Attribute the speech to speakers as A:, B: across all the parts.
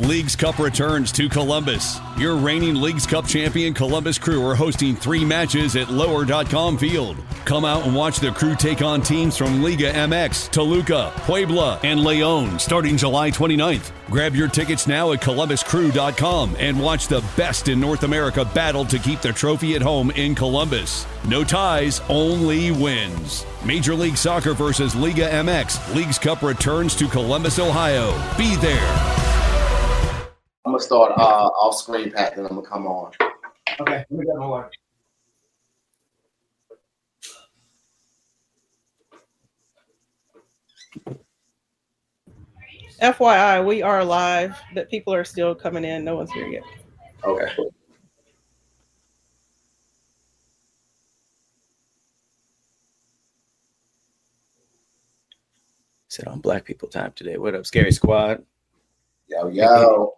A: Leagues Cup returns to Columbus. Your reigning Leagues Cup champion Columbus Crew are hosting 3 matches at Lower.com Field. Come out and watch the Crew take on teams from Liga MX, Toluca, Puebla, and Leon starting July 29th. Grab your tickets now at ColumbusCrew.com and watch the best in North America battle to keep the trophy at home in Columbus. No ties, only wins. Major League Soccer versus Liga MX. Leagues Cup returns to Columbus, Ohio. Be there.
B: I'm going to start off screen, Pat, then I'm going to come on.
C: Okay, let me get my water. FYI, we are live, but people are still coming in. No one's here yet.
B: Okay.
D: Sit on Black People Time today. What up, Scary Squad?
B: Yo.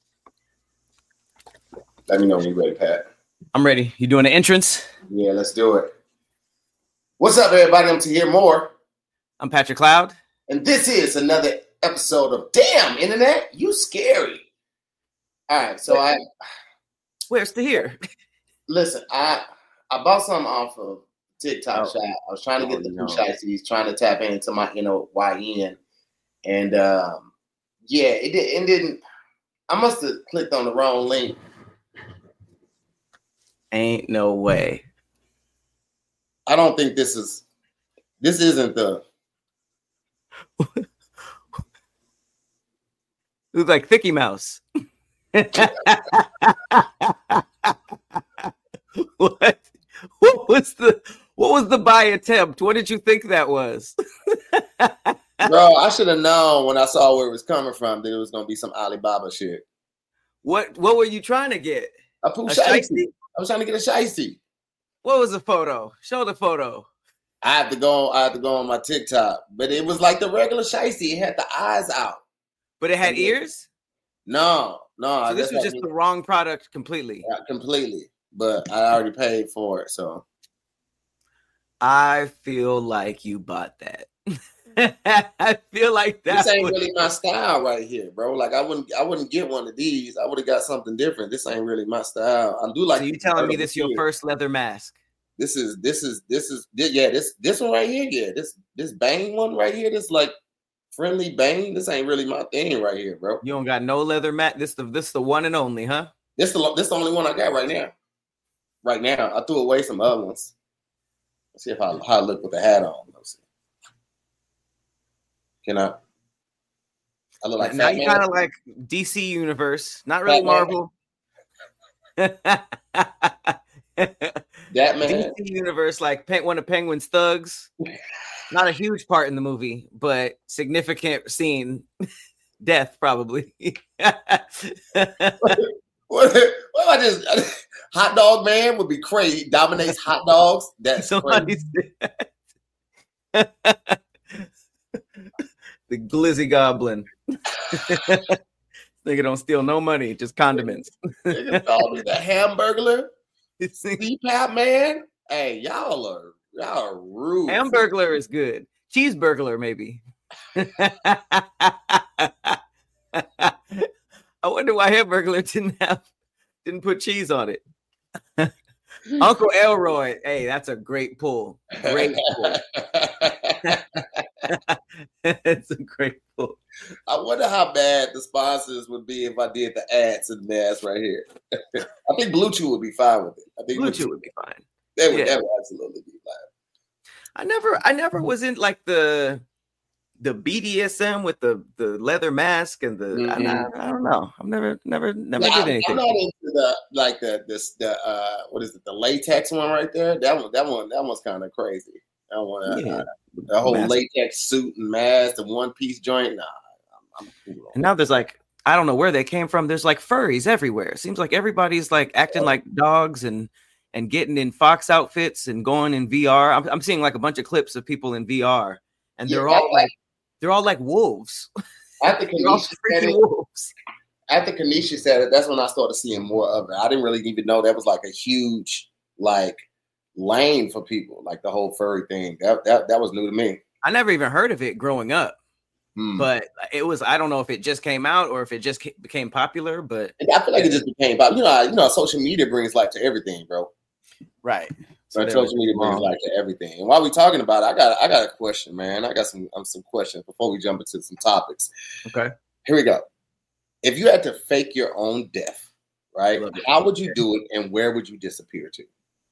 B: Let me know when you're ready, Pat.
D: I'm ready. You doing the entrance?
B: Yeah, let's do it. What's up, everybody? I'm Tahir Moore.
D: I'm Patrick Cloud.
B: And this is another episode of Damn Internet, You Scary. All right, so
D: Where's Tahir?
B: Listen, I bought something off of TikTok shop. I was trying to get the Shiesties, trying to tap into my YN. And yeah, it didn't. I must have clicked on the wrong link.
D: Ain't no way.
B: I don't think this isn't the.
D: Looks like Thicky Mouse. What? What was the buy attempt? What did you think that was?
B: Bro, I should have known when I saw where it was coming from that it was gonna be some Alibaba shit.
D: What were you trying to get?
B: A shiesty. I was trying to get a shiesty.
D: What was the photo? Show the photo.
B: I have to go on my TikTok, but it was like the regular shiesty. It had the eyes out,
D: but it had ears.
B: No.
D: So this was just the wrong product completely.
B: Yeah, completely. But I already paid for it, so
D: I feel like you bought that. I feel like that.
B: This ain't really my style right here, bro. Like I wouldn't get one of these. I would have got something different. This ain't really my style. I do like.
D: So you telling me this is your first leather mask?
B: This one right here. Yeah, this Bane one right here. This like friendly Bane. This ain't really my thing right here, bro.
D: You don't got no leather mask. This the one and only, huh?
B: This the only one I got right now. Right now, I threw away some other ones. Let's see how I look with the hat on. Let's see. Can I look like
D: now? You kind of like DC Universe, not really Marvel.
B: That man,
D: DC Universe, like one of Penguin's thugs. Not a huge part in the movie, but significant scene. Death, probably.
B: What I just hot dog man would be crazy. He dominates hot dogs. That's crazy.
D: The Glizzy Goblin. Nigga don't steal no money, just condiments.
B: Nigga called me the Hamburglar. CPAP man. Hey, y'all are rude.
D: Hamburglar is good. Cheeseburglar, maybe. I wonder why Hamburglar didn't put cheese on it. Uncle Elroy. Hey, that's a great pull. Great pull. It's a great pull.
B: I wonder how bad the sponsors would be if I did the ads and mask right here. I think Blue Chew would be fine with it. I think
D: Blue Chew would be fine.
B: That would absolutely be fine.
D: I never was in like the BDSM with the leather mask and the I don't know. I've never did anything.
B: I'm not into the what is it, the latex one right there? That one's kind of crazy. That one, the whole latex suit and mask, the one piece joint. Nah, I'm cool.
D: And now there's like, I don't know where they came from. There's like furries everywhere. It seems like everybody's like acting like dogs and getting in fox outfits and going in VR. I'm seeing like a bunch of clips of people in VR, and they're all like wolves.
B: After Kanisha said it, that's when I started seeing more of it. I didn't really even know that was like a huge like lane for people, like the whole furry thing. That was new to me.
D: I never even heard of it growing up. But it was, I don't know if it just came out or if it just became popular, but
B: I feel like it just became popular. You know, social media brings life to everything, bro.
D: Right.
B: So social media brings life to everything. And while we're talking about it, I got a question, man. I got some questions before we jump into some topics.
D: Okay.
B: Here we go. If you had to fake your own death, right? How would you do it, and where would you disappear to?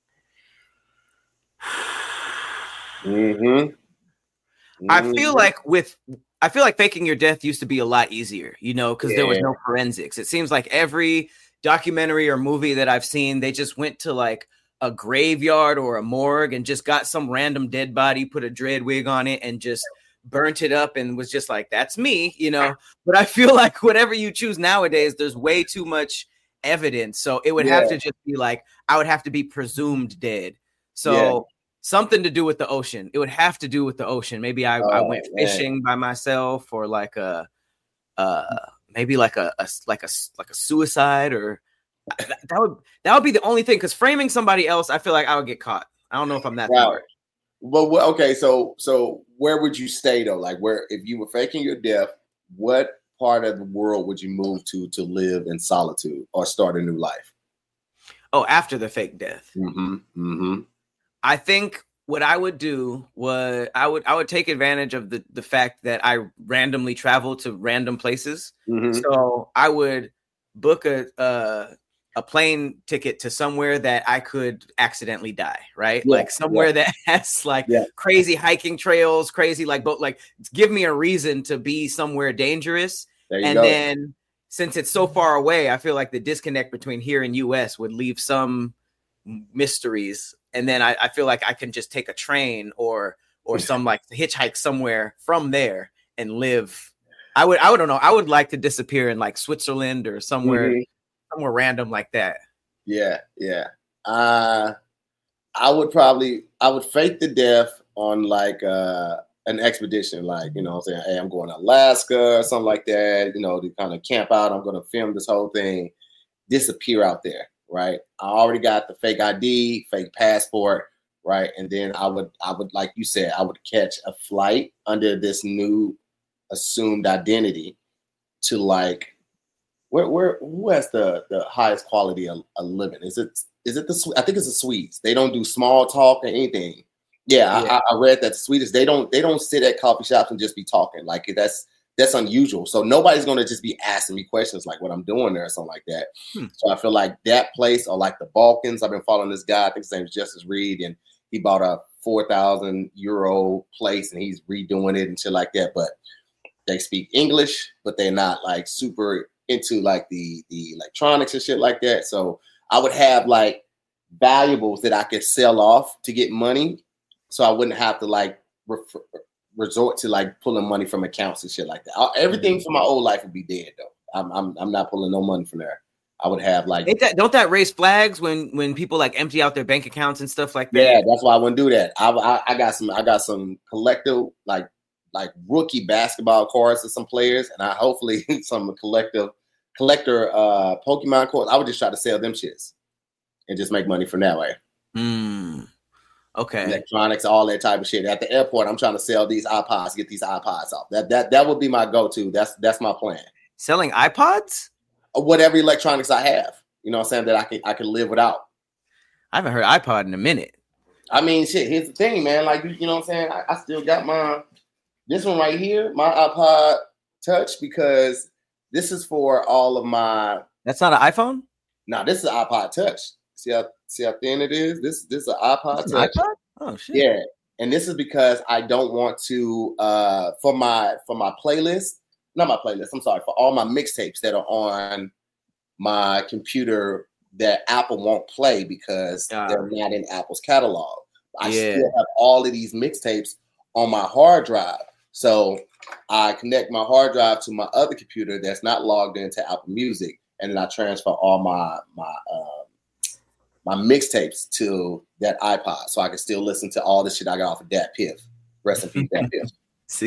D: I feel like faking your death used to be a lot easier, you know, because there was no forensics. It seems like every documentary or movie that I've seen, they just went to like a graveyard or a morgue and just got some random dead body, put a dread wig on it, and just burnt it up and was just like, that's me, you know. But I feel like whatever you choose nowadays, there's way too much evidence. So it would have to just be like, I would have to be presumed dead. So something to do with the ocean. It would have to do with the ocean. Maybe I went fishing by myself, or like maybe like a suicide, or that would be the only thing. Because framing somebody else, I feel like I would get caught. I don't know if I'm that smart.
B: Well, okay, so where would you stay though? Like, where, if you were faking your death, what part of the world would you move to live in solitude or start a new life?
D: Oh, after the fake death. I think what I would do was I would take advantage of the fact that I randomly travel to random places. So I would book a plane ticket to somewhere that I could accidentally die, right? Like somewhere that has like crazy hiking trails, crazy like boat, like give me a reason to be somewhere dangerous. Then since it's so far away, I feel like the disconnect between here and US would leave some mysteries. And then I feel like I can just take a train or some like hitchhike somewhere from there and live. I don't know. I would like to disappear in like Switzerland or somewhere random like that. Yeah.
B: I would fake the death on like an expedition, like, you know what I'm saying, hey, I'm going to Alaska or something like that, you know, to kind of camp out. I'm going to film this whole thing, disappear out there, right? I already got the fake ID, fake passport, right? And then I would, like you said, I would catch a flight under this new assumed identity to like, who has the highest quality of living? Is it I think it's the Swedes. They don't do small talk or anything. I read that the Swedes, they don't sit at coffee shops and just be talking. Like that's unusual. So nobody's gonna just be asking me questions like what I'm doing there or something like that. So I feel like that place, or like the Balkans. I've been following this guy, I think his name is Justice Reed, and he bought a 4,000 euro place and he's redoing it and shit like that. But they speak English, but they're not like super into like the electronics and shit like that. So I would have like valuables that I could sell off to get money, so I wouldn't have to like resort to like pulling money from accounts and shit like that. Everything from my old life would be dead though. I'm not pulling no money from there. I would have like,
D: don't that raise flags when people like empty out their bank accounts and stuff like that?
B: Yeah, that's why I wouldn't do that. I got some collective like rookie basketball cards of some players, and I hopefully some collector Pokemon cards. I would just try to sell them shits and just make money from that way.
D: Okay.
B: Electronics, all that type of shit. At the airport, I'm trying to sell these iPods, get these iPods off. That would be my go-to. That's my plan.
D: Selling iPods?
B: Or whatever electronics I have. You know what I'm saying, that I can live without.
D: I haven't heard iPod in a minute.
B: I mean, shit, here's the thing, man. Like, you know what I'm saying? I still got this one right here, my iPod Touch, because this is for all of my.
D: That's not an iPhone?
B: No, this is an iPod Touch. See how thin it is? This is an iPod Touch.
D: iPod? Oh shit.
B: Yeah, and this is because I don't want to for my playlist. Not my playlist. I'm sorry, for all my mixtapes that are on my computer that Apple won't play because they're not in Apple's catalog. I still have all of these mixtapes on my hard drive. So I connect my hard drive to my other computer that's not logged into Apple Music, and then I transfer all my mixtapes to that iPod, so I can still listen to all the shit I got off of Dat Piff. Rest in peace, Dat Piff.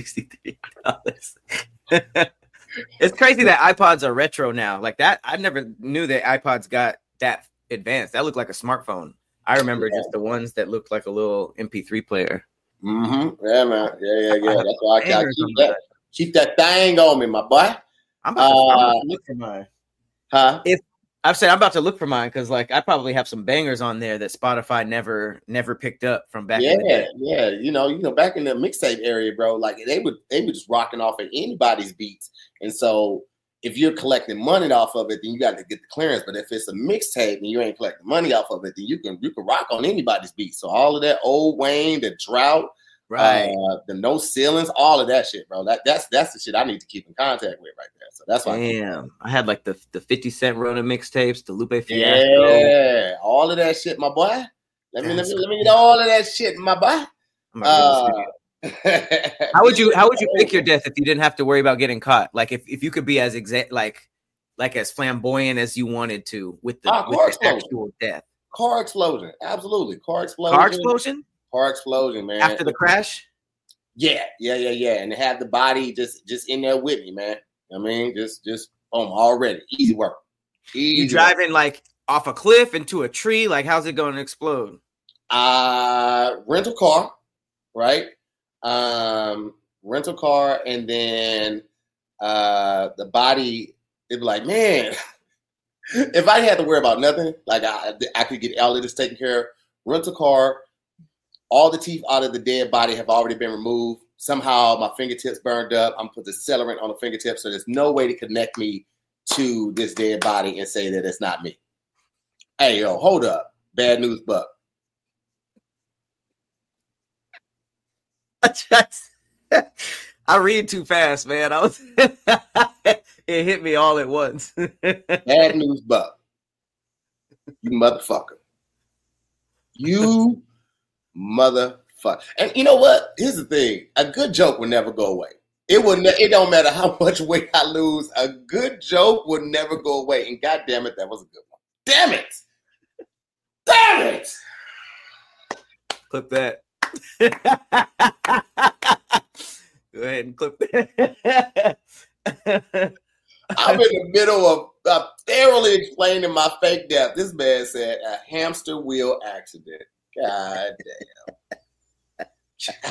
D: $63. It's crazy that iPods are retro now. Like that, I never knew that iPods got that advanced. That looked like a smartphone. I remember just the ones that looked like a little MP3 player.
B: Yeah, man. Yeah. That's why I keep that. Keep that thing on me, my boy.
D: I'm about to look for mine.
B: Huh?
D: I'm about to look for mine because like I probably have some bangers on there that Spotify never picked up from back in the day.
B: Yeah. You know, back in the mixtape area, bro, like they were just rocking off at anybody's beats. And so if you're collecting money off of it, then you got to get the clearance. But if it's a mixtape and you ain't collecting money off of it, then you can rock on anybody's beat. So all of that old Wayne, the Drought,
D: right,
B: the No Ceilings, all of that shit, bro. That's the shit I need to keep in contact with right there. So that's why.
D: Damn, I had like the 50 Cent Rona mixtapes, the Lupe Fiasco.
B: Yeah, all of that shit, my boy. Let me get all of that shit, my boy.
D: How would you pick your death if you didn't have to worry about getting caught? Like if you could be as as flamboyant as you wanted to with the actual death.
B: Car explosion, absolutely. Car explosion, man.
D: After the crash?
B: Yeah. And to have the body just in there with me, man. I mean, just already. Easy work.
D: You driving like off a cliff into a tree? Like, how's it going to explode?
B: Rental car, right? Rental car, and then the body, it'd be like, man, if I had to worry about nothing, like I could get all of this taken care of. Rental car, all the teeth out of the dead body have already been removed. Somehow my fingertips burned up. I'm put the accelerant on the fingertips, so there's no way to connect me to this dead body and say that it's not me. Hey, yo, hold up. Bad news, Buck.
D: I read too fast, man. It hit me all at once.
B: Bad news, Buck. You motherfucker. You motherfucker. And you know what? Here's the thing. A good joke will never go away. It don't matter how much weight I lose. A good joke will never go away. And God damn it, that was a good one. Damn it. Damn it.
D: Clip that. Go ahead and clip that.
B: I'm in the middle of thoroughly explaining my fake death. This man said a hamster wheel accident. God damn.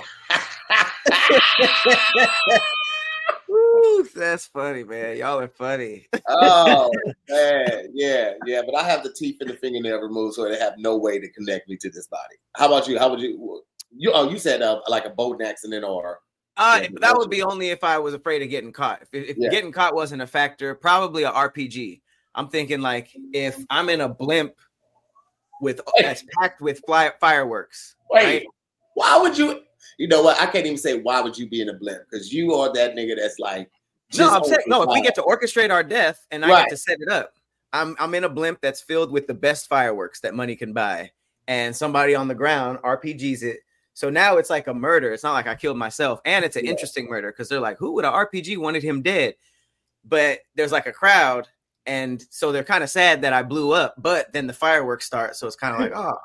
D: Woo, that's funny, man. Y'all are funny.
B: Oh man, yeah. But I have the teeth and the fingernail removed, so they have no way to connect me to this body. How about you? How would you? You said like a boat accident or?
D: That would be only if I was afraid of getting caught. If getting caught wasn't a factor, probably a RPG. I'm thinking like if I'm in a blimp that's packed with fireworks. Right?
B: Why would you? You know what? I can't even say why would you be in a blimp because you are that nigga that's like.
D: If we get to orchestrate our death and I get to set it up, I'm in a blimp that's filled with the best fireworks that money can buy, and somebody on the ground RPGs it. So now it's like a murder. It's not like I killed myself, and it's an interesting murder because they're like, who would an RPG wanted him dead? But there's like a crowd, and so they're kind of sad that I blew up. But then the fireworks start, so it's kind of like, oh.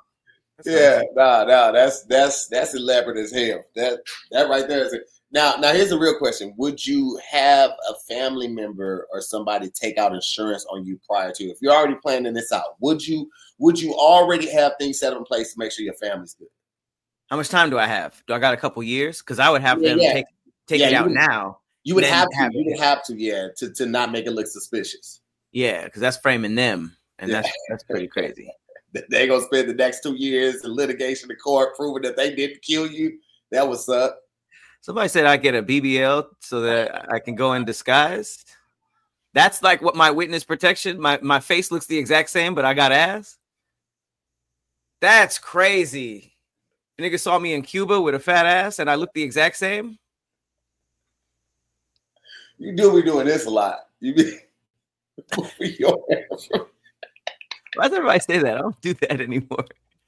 B: That's elaborate as hell. That right there is it. Now here's the real question: would you have a family member or somebody take out insurance on you prior to? If you're already planning this out, would you already have things set in place to make sure your family's good?
D: How much time do I have? Do I got a couple years? Because I would have them take it out now.
B: You would have to, to not make it look suspicious.
D: Yeah, because that's framing them, and that's pretty crazy.
B: They're going to spend the next 2 years in litigation in court proving that they didn't kill you. That was up.
D: Somebody said I get a BBL so that I can go in disguise. That's like what my witness protection. My face looks the exact same, but I got ass. That's crazy. A nigga saw me in Cuba with a fat ass and I look the exact same.
B: You do be doing this a lot. You be
D: why does everybody say that? I don't do that anymore.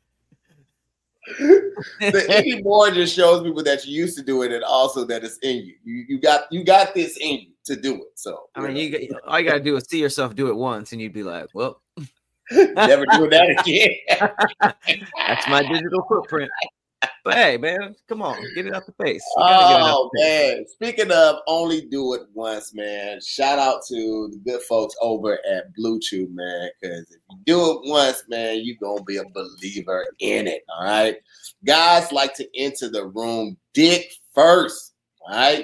B: The anymore just shows people that you used to do it and also that it's in you. You got this in you to do it. So
D: I mean, all you got to do is see yourself do it once and you'd be like, well,
B: never doing that again.
D: That's my digital footprint. But hey, man, come on, get it out the face.
B: Man. Speaking of only do it once, man, shout out to the good folks over at Blue Chew, man, because if you do it once, man, you're going to be a believer in it, all right? Guys like to enter the room dick first, all right?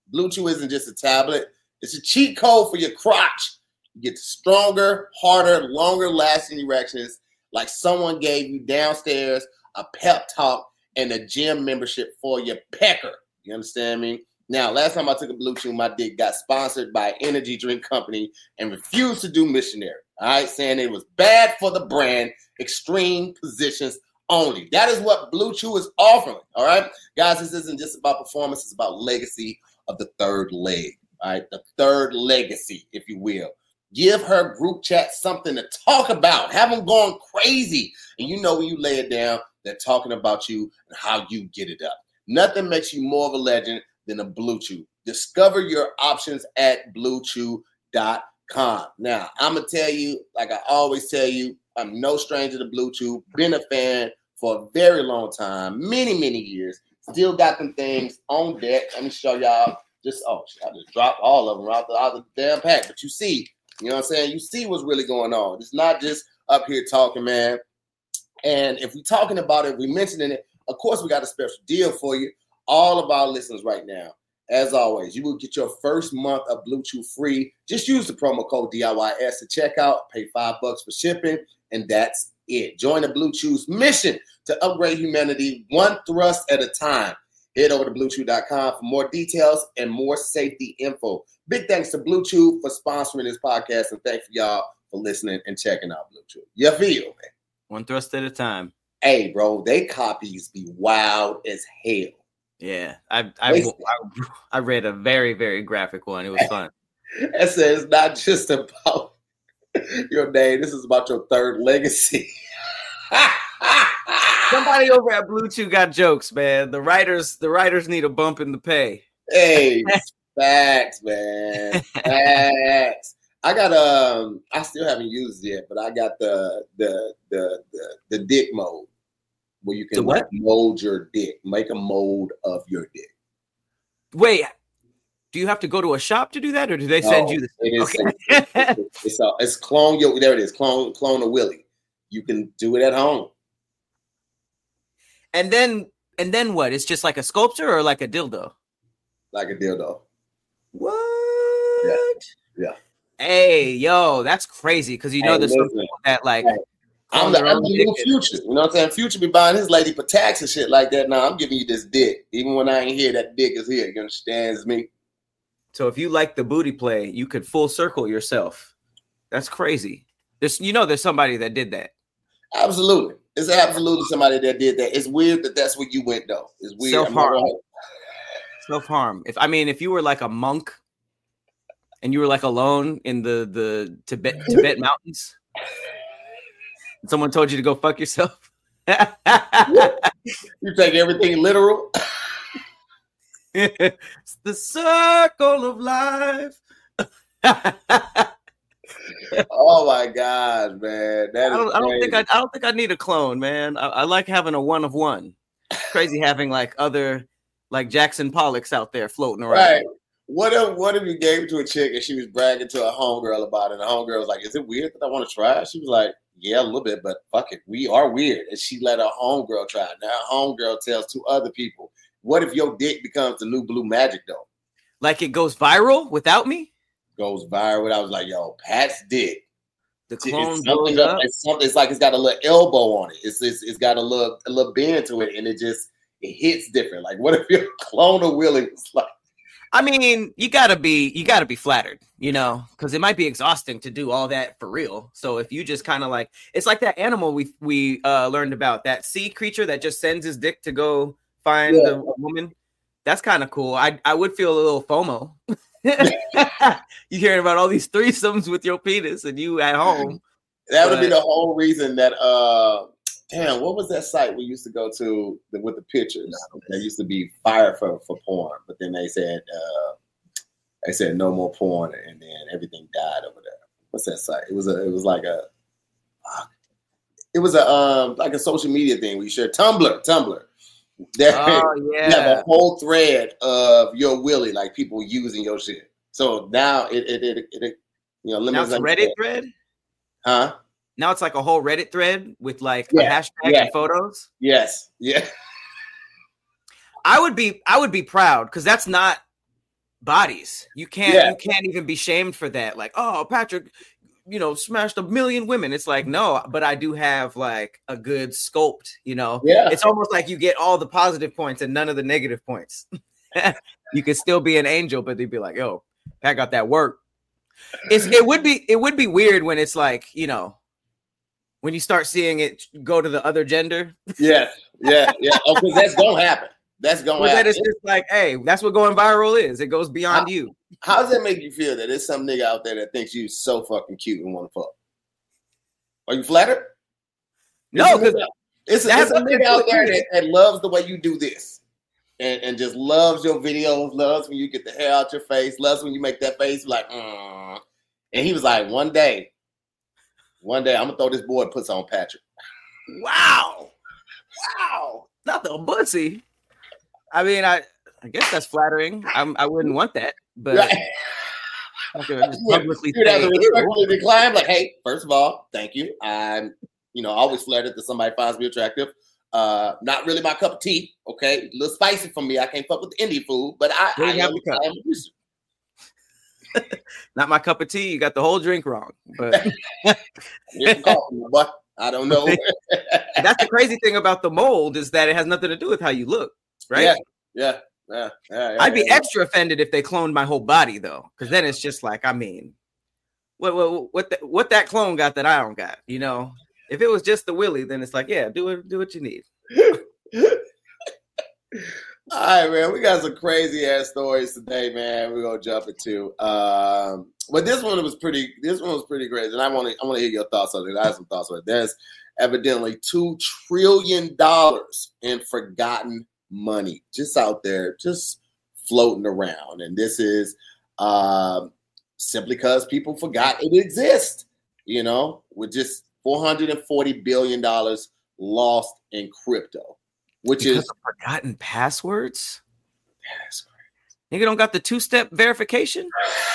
B: Blue Chew isn't just a tablet. It's a cheat code for your crotch. You get stronger, harder, longer lasting erections like someone gave you downstairs a pep talk and a gym membership for your pecker. You understand me? Now, last time I took a Blue Chew, my dick got sponsored by an energy drink company and refused to do missionary. All right, saying it was bad for the brand, extreme positions only. That is what Blue Chew is offering. All right, guys, this isn't just about performance. It's about legacy of the third leg. All right, the third legacy, if you will. Give her group chat something to talk about. Have them going crazy. And you know when you lay it down, they're talking about you and how you get it up. Nothing makes you more of a legend than a Blue Chew. Discover your options at BlueChew.com. Now, I'm going to tell you, like I always tell you, I'm no stranger to Blue Chew. Been a fan for a very long time, many years. Still got them things on deck. Let me show y'all. I just dropped all of them out the damn pack. But you see, you know what I'm saying? You see what's really going on. It's not just up here talking, man. And if we're talking about it, we're mentioning it, of course, we got a special deal for you. All of our listeners right now, as always, you will get your first month of Blue Chew free. Just use the promo code DIYS to check out, pay $5 for shipping, and that's it. Join the Blue Chew's mission to upgrade humanity one thrust at a time. Head over to BlueChew.com for more details and more safety info. Big thanks to Blue Chew for sponsoring this podcast, and thanks for y'all for listening and checking out Blue Chew. You feel, man?
D: One thrust at a time.
B: Hey, bro, they copies be wild as hell.
D: Yeah, I read a very, very graphic one. It was fun.
B: It says it's not just about your name. This is about your third legacy.
D: Somebody over at Blue Chew got jokes, man. The writers need a bump in the pay.
B: Hey, facts, man. Facts. I got I still haven't used it yet, but I got the dick mode where you can mold your dick, make a mold of your dick.
D: Wait, do you have to go to a shop to do that, or do they send you this?
B: It's clone your. There it is. Clone a Willie. You can do it at home.
D: And then what? It's just like a sculpture or like a dildo?
B: Like a dildo.
D: What?
B: Yeah.
D: Hey, yo, that's crazy because there's some people that like.
B: I'm the new Future. You know what I'm saying? Future be buying his lady for tax and shit like that. Now I'm giving you this dick. Even when I ain't here, that dick is here. You understand me?
D: So if you like the booty play, you could full circle yourself. That's crazy. There's somebody that did that.
B: Absolutely. It's absolutely somebody that did that. It's weird that that's where you went, though. It's weird.
D: Self-harm. If you were like a monk and you were like alone in the Tibet mountains, and someone told you to go fuck yourself.
B: You take everything literal.
D: It's the circle of life.
B: Oh my God, man! I
D: don't think I need a clone, man. I like having a one of one. Crazy having like other like Jackson Pollocks out there floating around.
B: Right. What if you gave it to a chick and she was bragging to a homegirl about it? And the homegirl was like, "Is it weird that I want to try it?" She was like, "Yeah, a little bit, but fuck it, we are weird." And she let her homegirl try it. Now her homegirl tells two other people. What if your dick becomes the new blue magic though?
D: Like it goes viral without me?
B: Goes viral. I was like, yo, Pat's dick.
D: The clone
B: goes up. It's like it's got a little elbow on it. It's got a little bend to it, and it hits different. Like, what if your clone of Willie was like?
D: I mean, you gotta be flattered, because it might be exhausting to do all that for real. So if you just kind of like, it's like that animal we learned about, that sea creature that just sends his dick to go find a woman. That's kind of cool. I would feel a little FOMO. You hearing about all these threesomes with your penis and you at home.
B: That would be the whole reason that damn, what was that site we used to go to with the pictures? That used to be fire for porn, but then they said no more porn, and then everything died over there. What's that site? It was like a social media thing we shared. Tumblr. You have a whole thread of your Willie, like people using your shit. So now it
D: now it's a Reddit thread?
B: Huh?
D: Now it's like a whole Reddit thread with like a hashtag and photos.
B: Yes. Yeah.
D: I would be proud because that's not bodies. You can't even be shamed for that. Like, oh, Patrick, smashed 1 million women. It's like, no, but I do have like a good sculpt,
B: Yeah.
D: It's almost like you get all the positive points and none of the negative points. You could still be an angel, but they'd be like, yo, Pat got that work. It would be weird when it's like, when you start seeing it go to the other gender.
B: Yeah. Oh, because that's gonna happen. That's gonna happen.
D: Then it's just like, hey, that's what going viral is. It goes beyond you.
B: How does that make you feel that there's some nigga out there that thinks you so fucking cute and want to fuck? Are you flattered?
D: No, because
B: it's a nigga out there that loves the way you do this. And just loves your videos, loves when you get the hair out your face, loves when you make that face like, And he was like, one day, I'm gonna throw this boy puts on Patrick.
D: Wow. Not the pussy. I mean, I guess that's flattering. I wouldn't want that, but I could just publicly
B: respectfully decline. Like, hey, first of all, thank you. I'm, always flattered that somebody finds me attractive. Not really my cup of tea. Okay, a little spicy for me. I can't fuck with Indian food, but I am a user.
D: Not my cup of tea. You got the whole drink wrong. But
B: but I don't know.
D: That's the crazy thing about the mold is that it has nothing to do with how you look, right?
B: Yeah.
D: I'd be extra offended if they cloned my whole body, though, because then it's just like, I mean, what that clone got that I don't got, If it was just the Willie, then it's like, yeah, do what you need.
B: All right, man. We got some crazy ass stories today, man. We're gonna jump into. But this one was pretty crazy, and I want to hear your thoughts on it. I have some thoughts on it. There's evidently $2 trillion in forgotten money just out there, just floating around, and this is simply because people forgot it exists. With just $440 billion lost in crypto, which
D: because
B: is
D: of forgotten passwords. That's crazy. Nigga don't got the 2-step verification.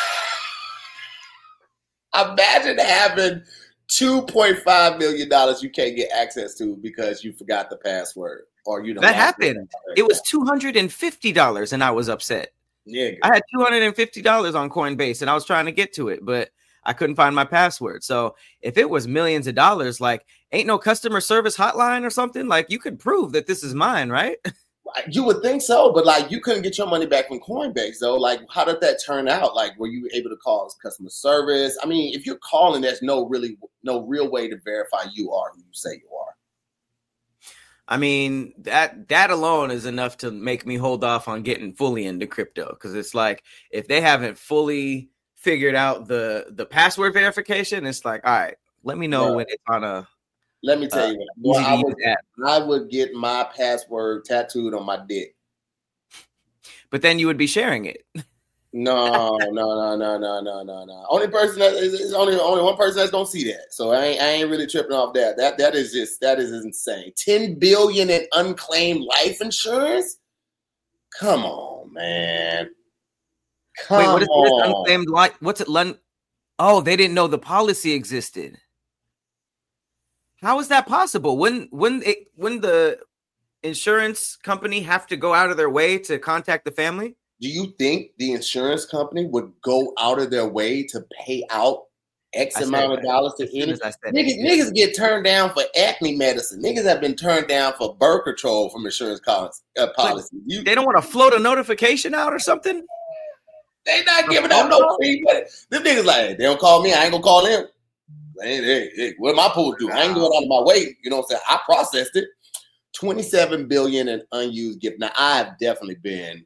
B: Imagine having $2.5 million you can't get access to because you forgot the password, or
D: that happened. It was $250, and I was upset.
B: Yeah,
D: I had $250 on Coinbase, and I was trying to get to it, but I couldn't find my password. So if it was millions of dollars, like, ain't no customer service hotline or something, like, you could prove that this is mine, right?
B: You would think so, but like, you couldn't get your money back from Coinbase, though. Like, how did that turn out? Like, were you able to call customer service? I mean, if you're calling, there's no real way to verify you are who you say you are.
D: I mean, that alone is enough to make me hold off on getting fully into crypto, because it's like, if they haven't fully figured out the password verification, it's like, all right, let me know when it's on a.
B: Let me tell you what, I would get my password tattooed on my dick.
D: But then you would be sharing it.
B: No. Only person that is only one person that's gonna see that. So I ain't really tripping off that. That is insane. $10 billion in unclaimed life insurance. Come on, man.
D: Wait, what is this unclaimed life? What's it? Oh, they didn't know the policy existed. How is that possible? When the insurance company have to go out of their way to contact the family?
B: Do you think the insurance company would go out of their way to pay out X amount of dollars to any? Niggas get turned down for acne medicine. Niggas have been turned down for birth control from insurance policies.
D: They don't want to float a notification out or something?
B: They not giving out no free money. Them niggas like, hey, they don't call me, I ain't gonna call them. Hey, what am I supposed to do? I ain't going out of my way. You know what I'm saying? I processed it. $27 billion in unused gift. Now, I've definitely been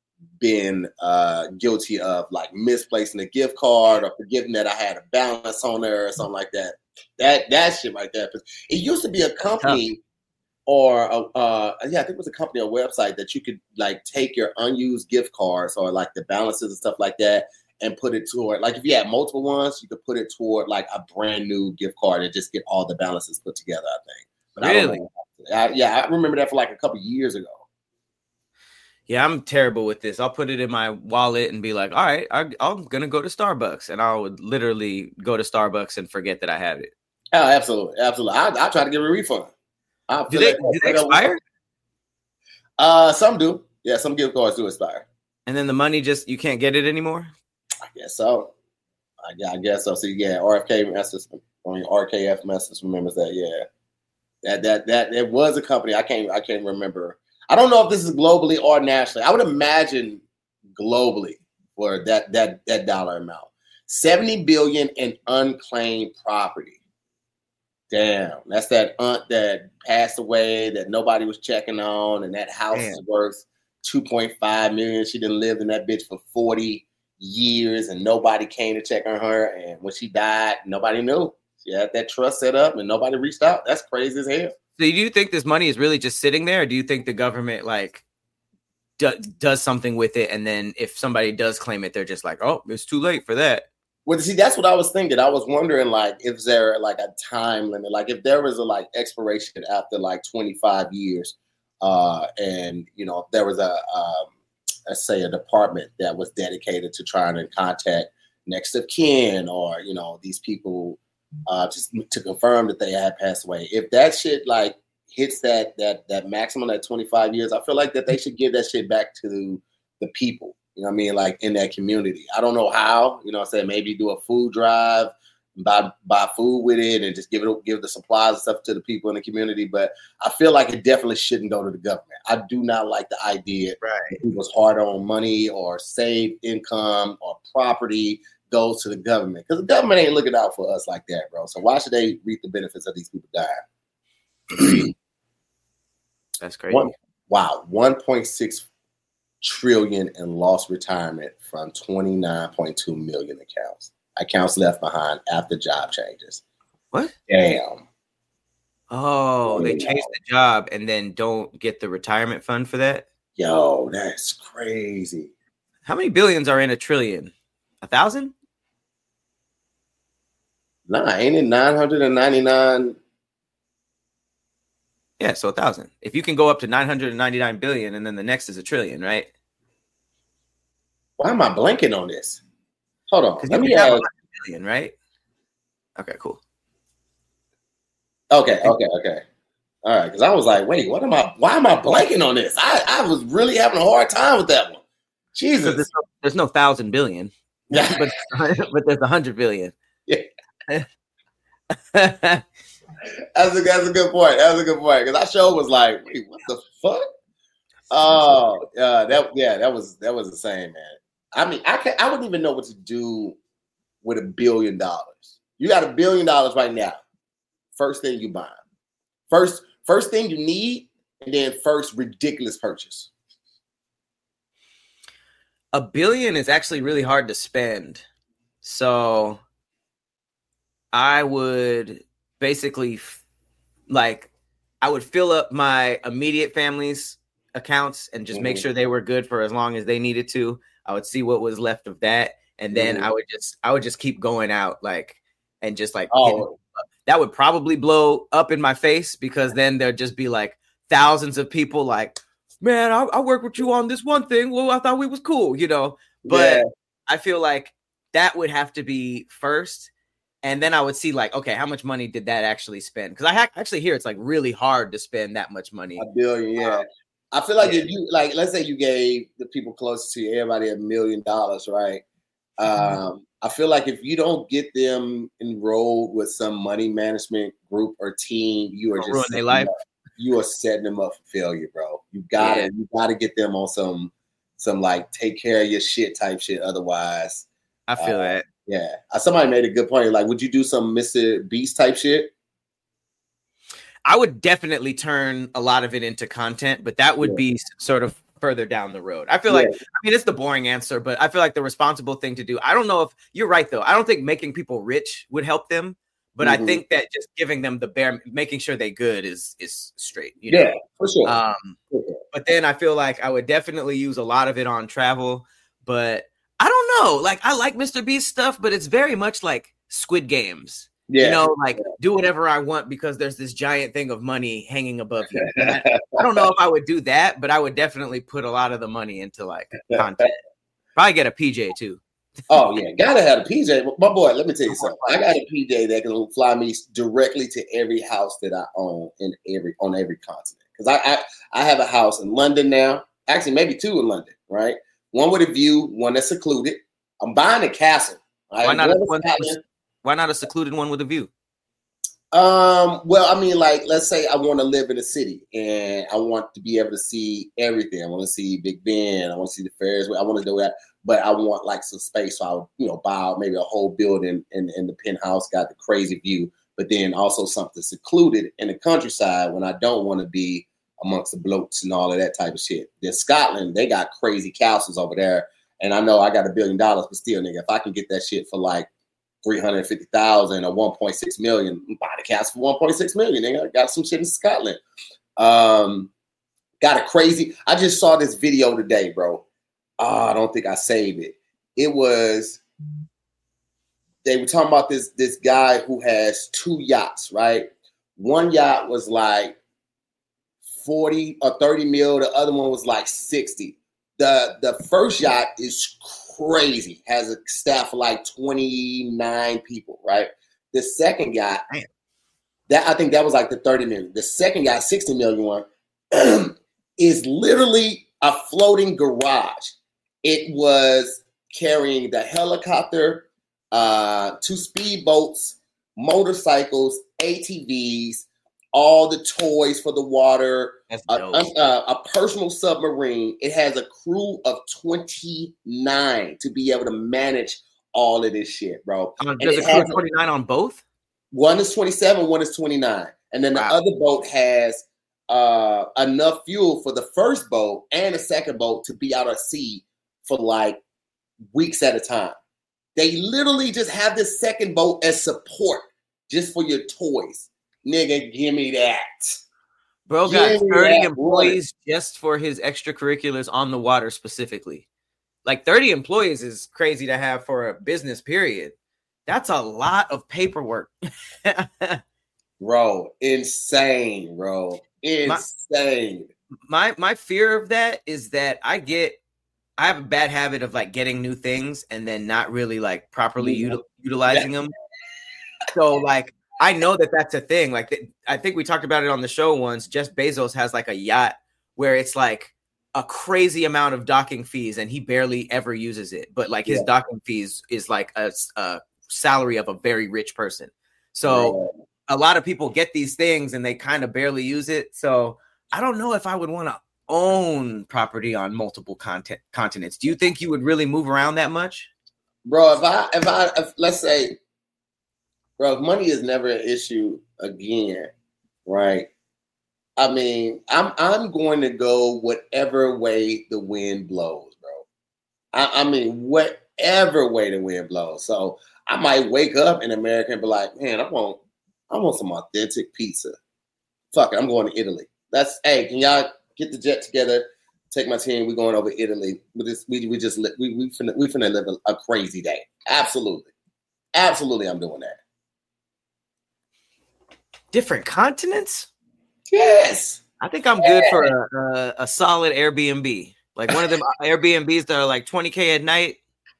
B: guilty of like misplacing a gift card or forgetting that I had a balance on there or something like that. That shit right there. It used to be a company or I think it was a company or website that you could like take your unused gift cards or like the balances and stuff like that and put it toward, like if you had multiple ones, you could put it toward like a brand new gift card and just get all the balances put together, I think. But
D: really?
B: I remember that for like a couple of years ago.
D: Yeah, I'm terrible with this. I'll put it in my wallet and be like, all right, I'm going to go to Starbucks. And I would literally go to Starbucks and forget that I have it.
B: Oh, absolutely. I try to give a refund.
D: Do they expire?
B: Some do. Yeah, some gift cards do expire.
D: And then the money you can't get it anymore?
B: I guess so. I guess so. So yeah, RKF Message remembers that. Yeah, that it was a company. I can't remember. I don't know if this is globally or nationally. I would imagine globally for that dollar amount. $70 billion in unclaimed property. Damn, that's that aunt that passed away that nobody was checking on, and that house is worth $2.5 million. She done lived in that bitch for 40 years, and nobody came to check on her. And when she died, nobody knew. She had that trust set up, and nobody reached out. That's crazy as hell.
D: So, do you think this money is really just sitting there, or do you think the government does something with it, and then if somebody does claim it, they're just like, "Oh, it's too late for that"?
B: Well, see, that's what I was thinking. I was wondering, if there a time limit, if there was a expiration after 25 years, and if there was let's say a department that was dedicated to trying to contact next of kin or these people just to confirm that they had passed away. If that shit hits that maximum, that 25 years, I feel like that they should give that shit back to the people. You know what I mean? In that community. I don't know how, maybe do a food drive, buy food with it and just give the supplies and stuff to the people in the community. But I feel like it definitely shouldn't go to the government. I do not like the idea that people's hard-earned money or saved income or property goes to the government. Because the government ain't looking out for us like that, bro. So why should they reap the benefits of these people dying?
D: That's crazy.
B: 1.6 trillion in lost retirement from 29.2 million accounts left behind after job changes.
D: What?
B: Damn.
D: Oh, they changed the job and then don't get the retirement fund for that?
B: Yo, that's crazy.
D: How many billions are in a trillion? 1,000?
B: Nah, ain't it 999?
D: Yeah, so 1,000. If you can go up to 999 billion and then the next is a trillion, right?
B: Why am I blanking on this? Hold on.
D: Let me have 100 billion, right? Okay, cool.
B: Okay. All right, because I was like, wait, why am I blanking on this? I was really having a hard time with that one. Jesus.
D: There's no 1,000 billion.
B: Yeah.
D: but there's 100 billion.
B: Yeah. That's a good point. Because I sure was like, wait, what the fuck? Oh, that was insane, man. I mean, I wouldn't even know what to do with $1 billion. You got $1 billion right now. First thing you buy. First thing you need, and then first ridiculous purchase.
D: $1 billion is actually really hard to spend. So I would basically I would fill up my immediate family's accounts and just make sure they were good for as long as they needed to. I would see what was left of that. And then I would just keep going out and just that would probably blow up in my face because then there'd just be thousands of people man, I work with you on this one thing. Well, I thought we was cool, but yeah. I feel like that would have to be first. And then I would see okay, how much money did that actually spend? Because I actually hear it's really hard to spend that much money.
B: $1 billion, yeah. I feel like if you let's say you gave the people close to you, everybody $1 million, right? I feel like if you don't get them enrolled with some money management group or team, you are just
D: ruin their life.
B: You are setting them up for failure, bro. You gotta get them on some take care of your shit type shit. Otherwise,
D: I feel that.
B: Yeah, somebody made a good point. Would you do some Mr. Beast type shit?
D: I would definitely turn a lot of it into content, but that would be sort of further down the road. I feel it's the boring answer, but I feel like the responsible thing to do. I don't know if you're right though. I don't think making people rich would help them, but I think that just giving them making sure they good is straight.
B: Yeah, for sure.
D: But then I feel like I would definitely use a lot of it on travel, but I don't know. I like Mr. Beast stuff, but it's very much like Squid Games. Yeah. Do whatever I want because there's this giant thing of money hanging above you. I don't know if I would do that, but I would definitely put a lot of the money into content. Probably get a PJ too.
B: Oh yeah, gotta have a PJ. My boy, let me tell you something. I got a PJ that can fly me directly to every house that I own on every continent. Because I have a house in London now. Actually, maybe 2 in London, right? one with a view, one that's secluded. I'm buying a castle.
D: Why not a secluded one with a view?
B: Well, I mean, like, let's say I want to live in a city and I want to be able to see everything. I want to see Big Ben. I want to see the Ferris. I want to do that, but I want like some space. So I'll, buy maybe a whole building in the penthouse, got the crazy view, but then also something secluded in the countryside when I don't want to be amongst the bloats and all of that type of shit. Then Scotland, they got crazy castles over there. And I know I got $1 billion, but still, nigga, if I can get that shit for like 350,000 or 1.6 million, buy the castle for 1.6 million. Nigga, I got some shit in Scotland. Got a crazy. I just saw this video today, bro. I don't think I saved it. It was, they were talking about this guy who has 2 yachts, right? One yacht was like 40 or 30 mil. The other one was like 60. The first yacht is crazy. Has a staff of like 29 people, right? The second yacht, I think that was like the 30 million. The second yacht, 60 million one, is literally a floating garage. It was carrying the helicopter, 2 speedboats, motorcycles, ATVs, all the toys for the water, a personal submarine. It has a crew of 29 to be able to manage all of this shit, bro.
D: Does it have 29 on both?
B: One is 27, one is 29. And then the other boat has enough fuel for the first boat and the second boat to be out at sea for like weeks at a time. They literally just have this second boat as support just for your toys. Nigga, give me that.
D: Bro got 30 employees just for his extracurriculars on the water specifically. Like 30 employees is crazy to have for a business period. That's a lot of paperwork.
B: Bro, insane, bro. Insane.
D: My fear of that is that I have a bad habit of like getting new things and then not really like properly utilizing them. So like, I know that that's a thing. Like, I think we talked about it on the show once. Jeff Bezos has like a yacht where it's like a crazy amount of docking fees and he barely ever uses it. But like his docking fees is like a salary of a very rich person. So a lot of people get these things and they kind of barely use it. So I don't know if I would want to own property on multiple continents. Do you think you would really move around that much?
B: Bro, if let's say, bro, if money is never an issue again, right? I mean, I'm going to go whatever way the wind blows, bro. I mean, whatever way the wind blows. So I might wake up in America and be like, man, I want some authentic pizza. Fuck it, I'm going to Italy. Hey, can y'all get the jet together? Take my team. We're going over Italy. We finna live a crazy day. Absolutely, I'm doing that.
D: Different continents?
B: Yes.
D: I think I'm good for a solid Airbnb. Like one of them Airbnbs that are like $20K at night.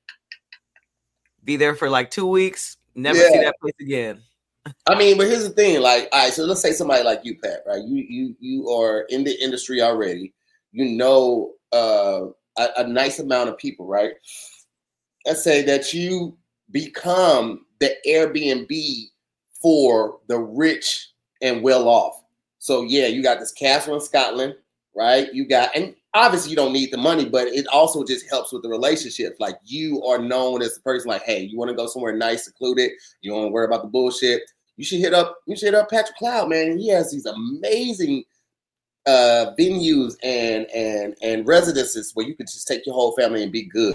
D: Be there for like 2 weeks. Never see that place again.
B: I mean, but here's the thing. Like, all right, so let's say somebody like you, Pat, right? You are in the industry already. You know a nice amount of people, right? Let's say that you become the Airbnb for the rich and well off. So yeah, you got this castle in Scotland, right? And obviously you don't need the money, but it also just helps with the relationship. Like you are known as the person like, hey, you want to go somewhere nice, secluded, you don't want to worry about the bullshit. You should hit up Patrick Cloud, man. He has these amazing venues and residences where you could just take your whole family and be good.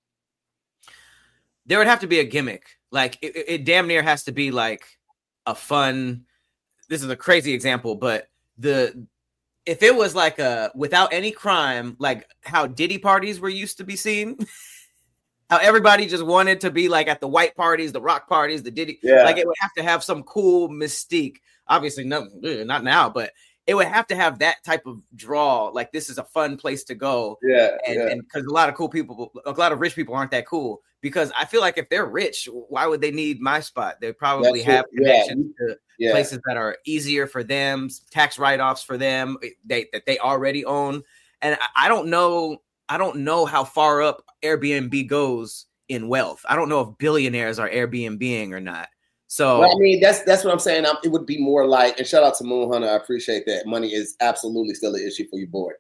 D: There would have to be a gimmick. Like it damn near has to be like a fun. This is a crazy example, but if it was like without any crime, like how Diddy parties were used to be seen, how everybody just wanted to be like at the white parties, the rock parties, the Diddy, like it would have to have some cool mystique. Obviously, not now, but it would have to have that type of draw. Like this is a fun place to go. And because a lot of rich people aren't that cool. Because I feel like if they're rich, why would they need my spot? They probably have connections to places that are easier for them, tax write-offs for them that they already own. And I don't know don't know how far up Airbnb goes in wealth. I don't know if billionaires are Airbnb-ing or not. So
B: well, I mean, that's what I'm saying. It would be more like, and shout out to Moon Hunter. I appreciate that. Money is absolutely still an issue for your boy.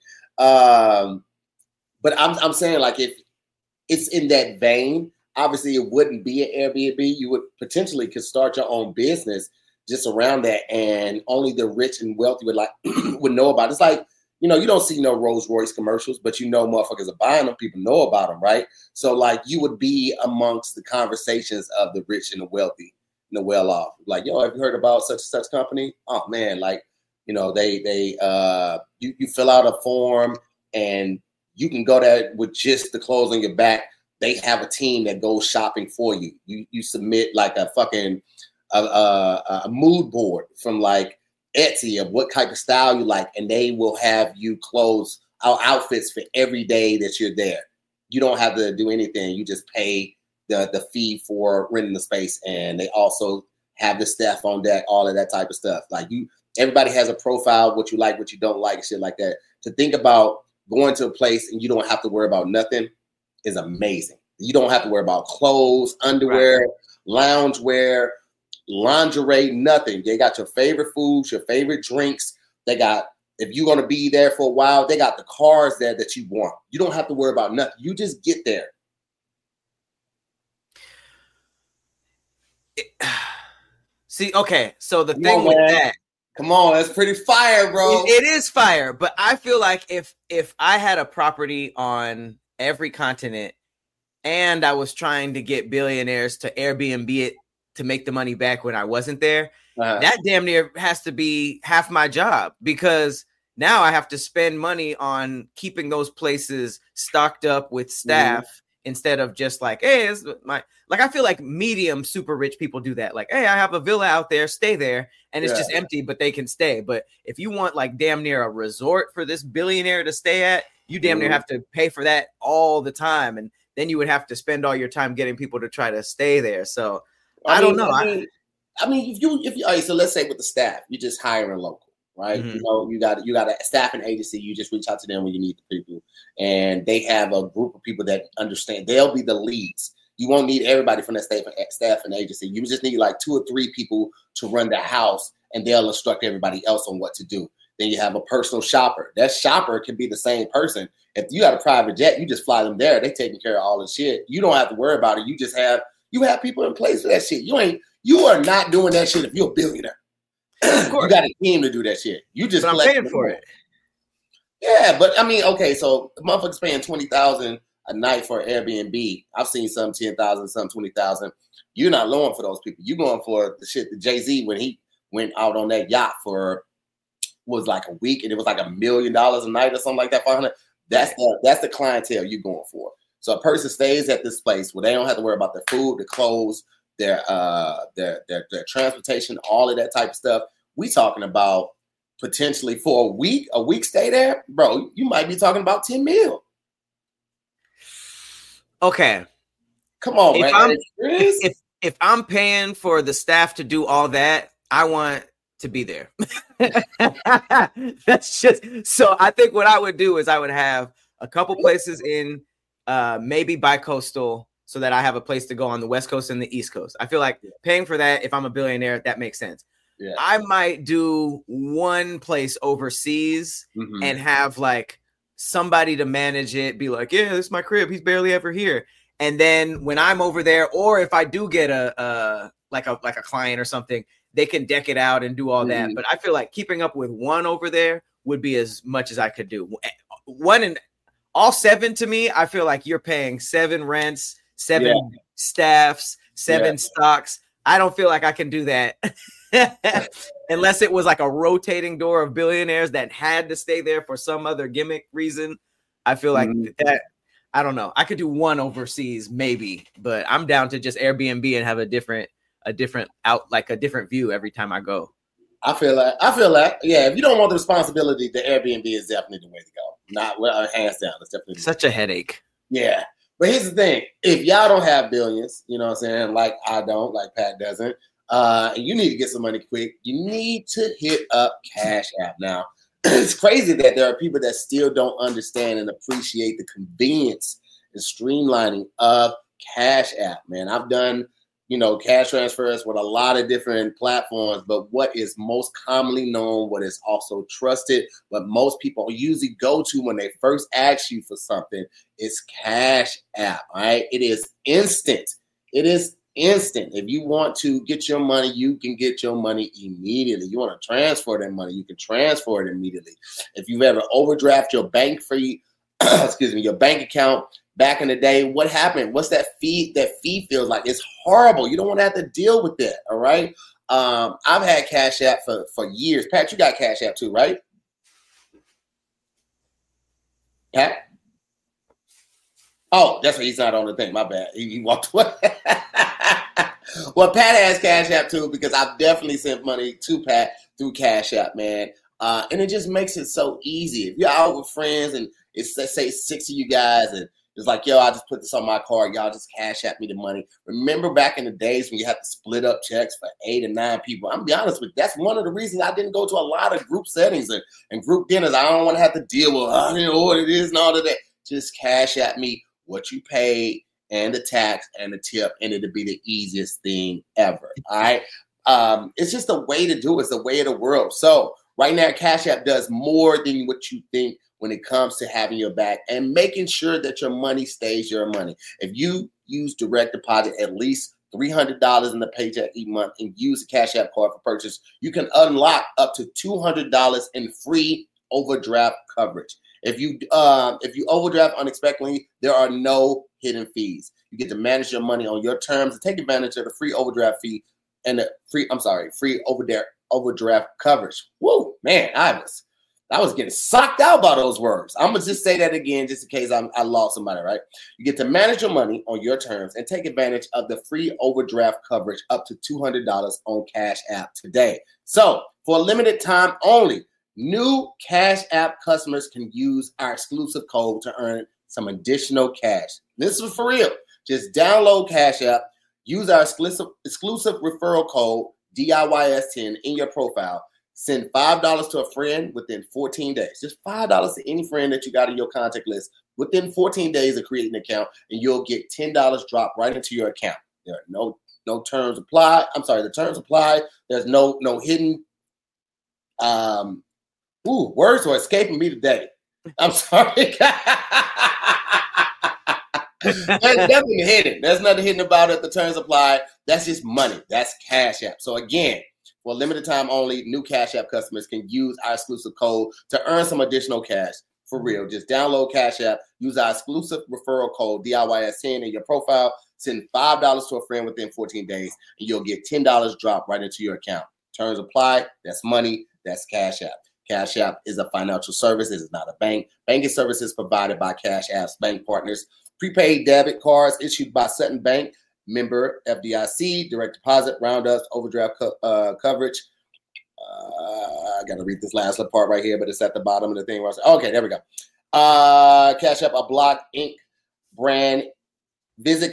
B: But I'm saying, like, if it's in that vein, obviously it wouldn't be an Airbnb. You would potentially could start your own business just around that, and only the rich and wealthy would know about it. It's like, you know, you don't see no Rolls Royce commercials, but you know motherfuckers are buying them. People know about them, right? So, like, you would be amongst the conversations of the rich and the wealthy and the well-off. Like, yo, have you heard about such and such company? Oh, man, like, you know, you fill out a form and you can go there with just the clothes on your back. They have a team that goes shopping for you. You submit like a fucking a mood board from like Etsy of what type of style you like, and they will have you clothes outfits for every day that you're there. You don't have to do anything. You just pay the fee for renting the space, and they also have the staff on deck, all of that type of stuff. Like, everybody has a profile, what you like, what you don't like, shit like that. To think about going to a place and you don't have to worry about nothing is amazing. You don't have to worry about clothes, underwear, loungewear, lingerie, nothing. They got your favorite foods, your favorite drinks. They got, if you're going to be there for a while, they got the cars there that you want. You don't have to worry about nothing. You just get there.
D: See, okay, so the thing with that.
B: Come on, that's pretty fire, bro.
D: It is fire, but I feel like if I had a property on every continent and I was trying to get billionaires to Airbnb it to make the money back when I wasn't there, that damn near has to be half my job, because now I have to spend money on keeping those places stocked up with staff instead of just like, hey, it's I feel like medium super rich people do that. Like, hey, I have a villa out there, stay there, and it's just empty, but they can stay. But if you want like damn near a resort for this billionaire to stay at, you damn near have to pay for that all the time. And then you would have to spend all your time getting people to try to stay there. So I don't know.
B: I mean, if you all right, so let's say with the staff, you just hiring local, right? You know, you got a staffing agency. You just reach out to them when you need the people, and they have a group of people that understand. They'll be the leads. You won't need everybody from that staffing agency. You just need like 2 or 3 people to run the house, and they'll instruct everybody else on what to do. Then you have a personal shopper. That shopper can be the same person. If you got a private jet, you just fly them there. They taking care of all the shit. You don't have to worry about it. You have people in place for that shit. You are not doing that shit if you're a billionaire. Of course. You got a team to do that shit. You just
D: I'm paying for it.
B: Yeah, but I mean, okay, so the motherfuckers paying $20,000 a night for Airbnb. I've seen some 10,000, some 20,000. You're not going for those people. You're going for the shit that Jay-Z, when he went out on that yacht for was like a week, and it was like $1 million a night or something like that. 500. That's the clientele you're going for. So a person stays at this place where they don't have to worry about their food, their clothes, their transportation, all of that type of stuff. We talking about potentially for a week stay there, bro. You might be talking about 10 mil.
D: Okay,
B: come on, man.
D: If I'm paying for the staff to do all that, I want to be there. That's just so. I think what I would do is I would have a couple places in maybe bi-coastal, so that I have a place to go on the West Coast and the East Coast. I feel like paying for that, if I'm a billionaire, that makes sense. Yeah. I might do one place overseas and have like somebody to manage it, be like, yeah, this is my crib. He's barely ever here. And then when I'm over there, or if I do get a client or something, they can deck it out and do all that. But I feel like keeping up with one over there would be as much as I could do. One in all 7 to me, I feel like you're paying 7 rents, 7 staffs, 7 stocks. I don't feel like I can do that unless it was like a rotating door of billionaires that had to stay there for some other gimmick reason. I feel like that. I don't know. I could do one overseas maybe, but I'm down to just Airbnb and have a different view every time I go.
B: I feel like, yeah, if you don't want the responsibility, the Airbnb is definitely the way to go. Not hands down. It's definitely
D: such a headache.
B: Yeah. But here's the thing. If y'all don't have billions, you know what I'm saying? Like I don't, like Pat doesn't, and you need to get some money quick, you need to hit up Cash App. Now, it's crazy that there are people that still don't understand and appreciate the convenience and streamlining of Cash App, man. I've done, cash transfers with a lot of different platforms, but what is most commonly known, what is also trusted, what most people usually go to when they first ask you for something is Cash App, all right? It is instant. It is instant. If you want to get your money, you can get your money immediately. You want to transfer that money, you can transfer it immediately. If you've ever overdraft your bank fee, your bank account back in the day, what happened? What's that fee? That fee feels like it's horrible. You don't want to have to deal with that. All right. I've had Cash App for years. Pat, you got Cash App too, right? Pat? Oh, that's why he's not on the thing. My bad. He walked away. Well, Pat has Cash App too, because I've definitely sent money to Pat through Cash App, man. And it just makes it so easy. If you're out with friends and it's, let's say, 6 of you guys, and it's like, yo, I just put this on my card. Y'all just Cash App me the money. Remember back in the days when you had to split up checks for 8 or 9 people? I'm going to be honest with you. That's one of the reasons I didn't go to a lot of group settings and group dinners. I don't want to have to deal with, what it is and all of that. Just Cash App me what you paid and the tax and the tip, and it'll be the easiest thing ever. All right. It's just the way to do it. It's the way of the world. So right now, Cash App does more than what you think when it comes to having your back and making sure that your money stays your money. If you use direct deposit at least $300 in the paycheck each month and use a Cash App card for purchase, you can unlock up to $200 in free overdraft coverage. If you overdraft unexpectedly, there are no hidden fees. You get to manage your money on your terms and take advantage of the free overdraft fee and the free overdraft coverage. Whoa, man, I was getting sucked out by those words. I'm going to just say that again just in case I lost somebody, right? You get to manage your money on your terms and take advantage of the free overdraft coverage up to $200 on Cash App today. So for a limited time only, new Cash App customers can use our exclusive code to earn some additional cash. This is for real. Just download Cash App, use our exclusive referral code DIYS10 in your profile. Send $5 to a friend within 14 days. Just $5 to any friend that you got in your contact list within 14 days of creating an account, and you'll get $10 dropped right into your account. There are no terms apply. I'm sorry, the terms apply. There's no hidden. Words are escaping me today. I'm sorry. There's nothing hidden. There's nothing hidden about it. The terms apply. That's just money. That's Cash App. So again, for a limited time only, new Cash App customers can use our exclusive code to earn some additional cash. For real. Just download Cash App, use our exclusive referral code DIYS10 in your profile, send $5 to a friend within 14 days, and you'll get $10 dropped right into your account. Terms apply. That's money. That's Cash App. Cash App is a financial service. It is not a bank. Banking services provided by Cash App's bank partners. Prepaid debit cards issued by Sutton Bank, member FDIC, direct deposit, roundups, overdraft coverage. I got to read this last little part right here, but it's at the bottom of the thing. Okay, there we go. Cash App, a Block Inc. brand. Visit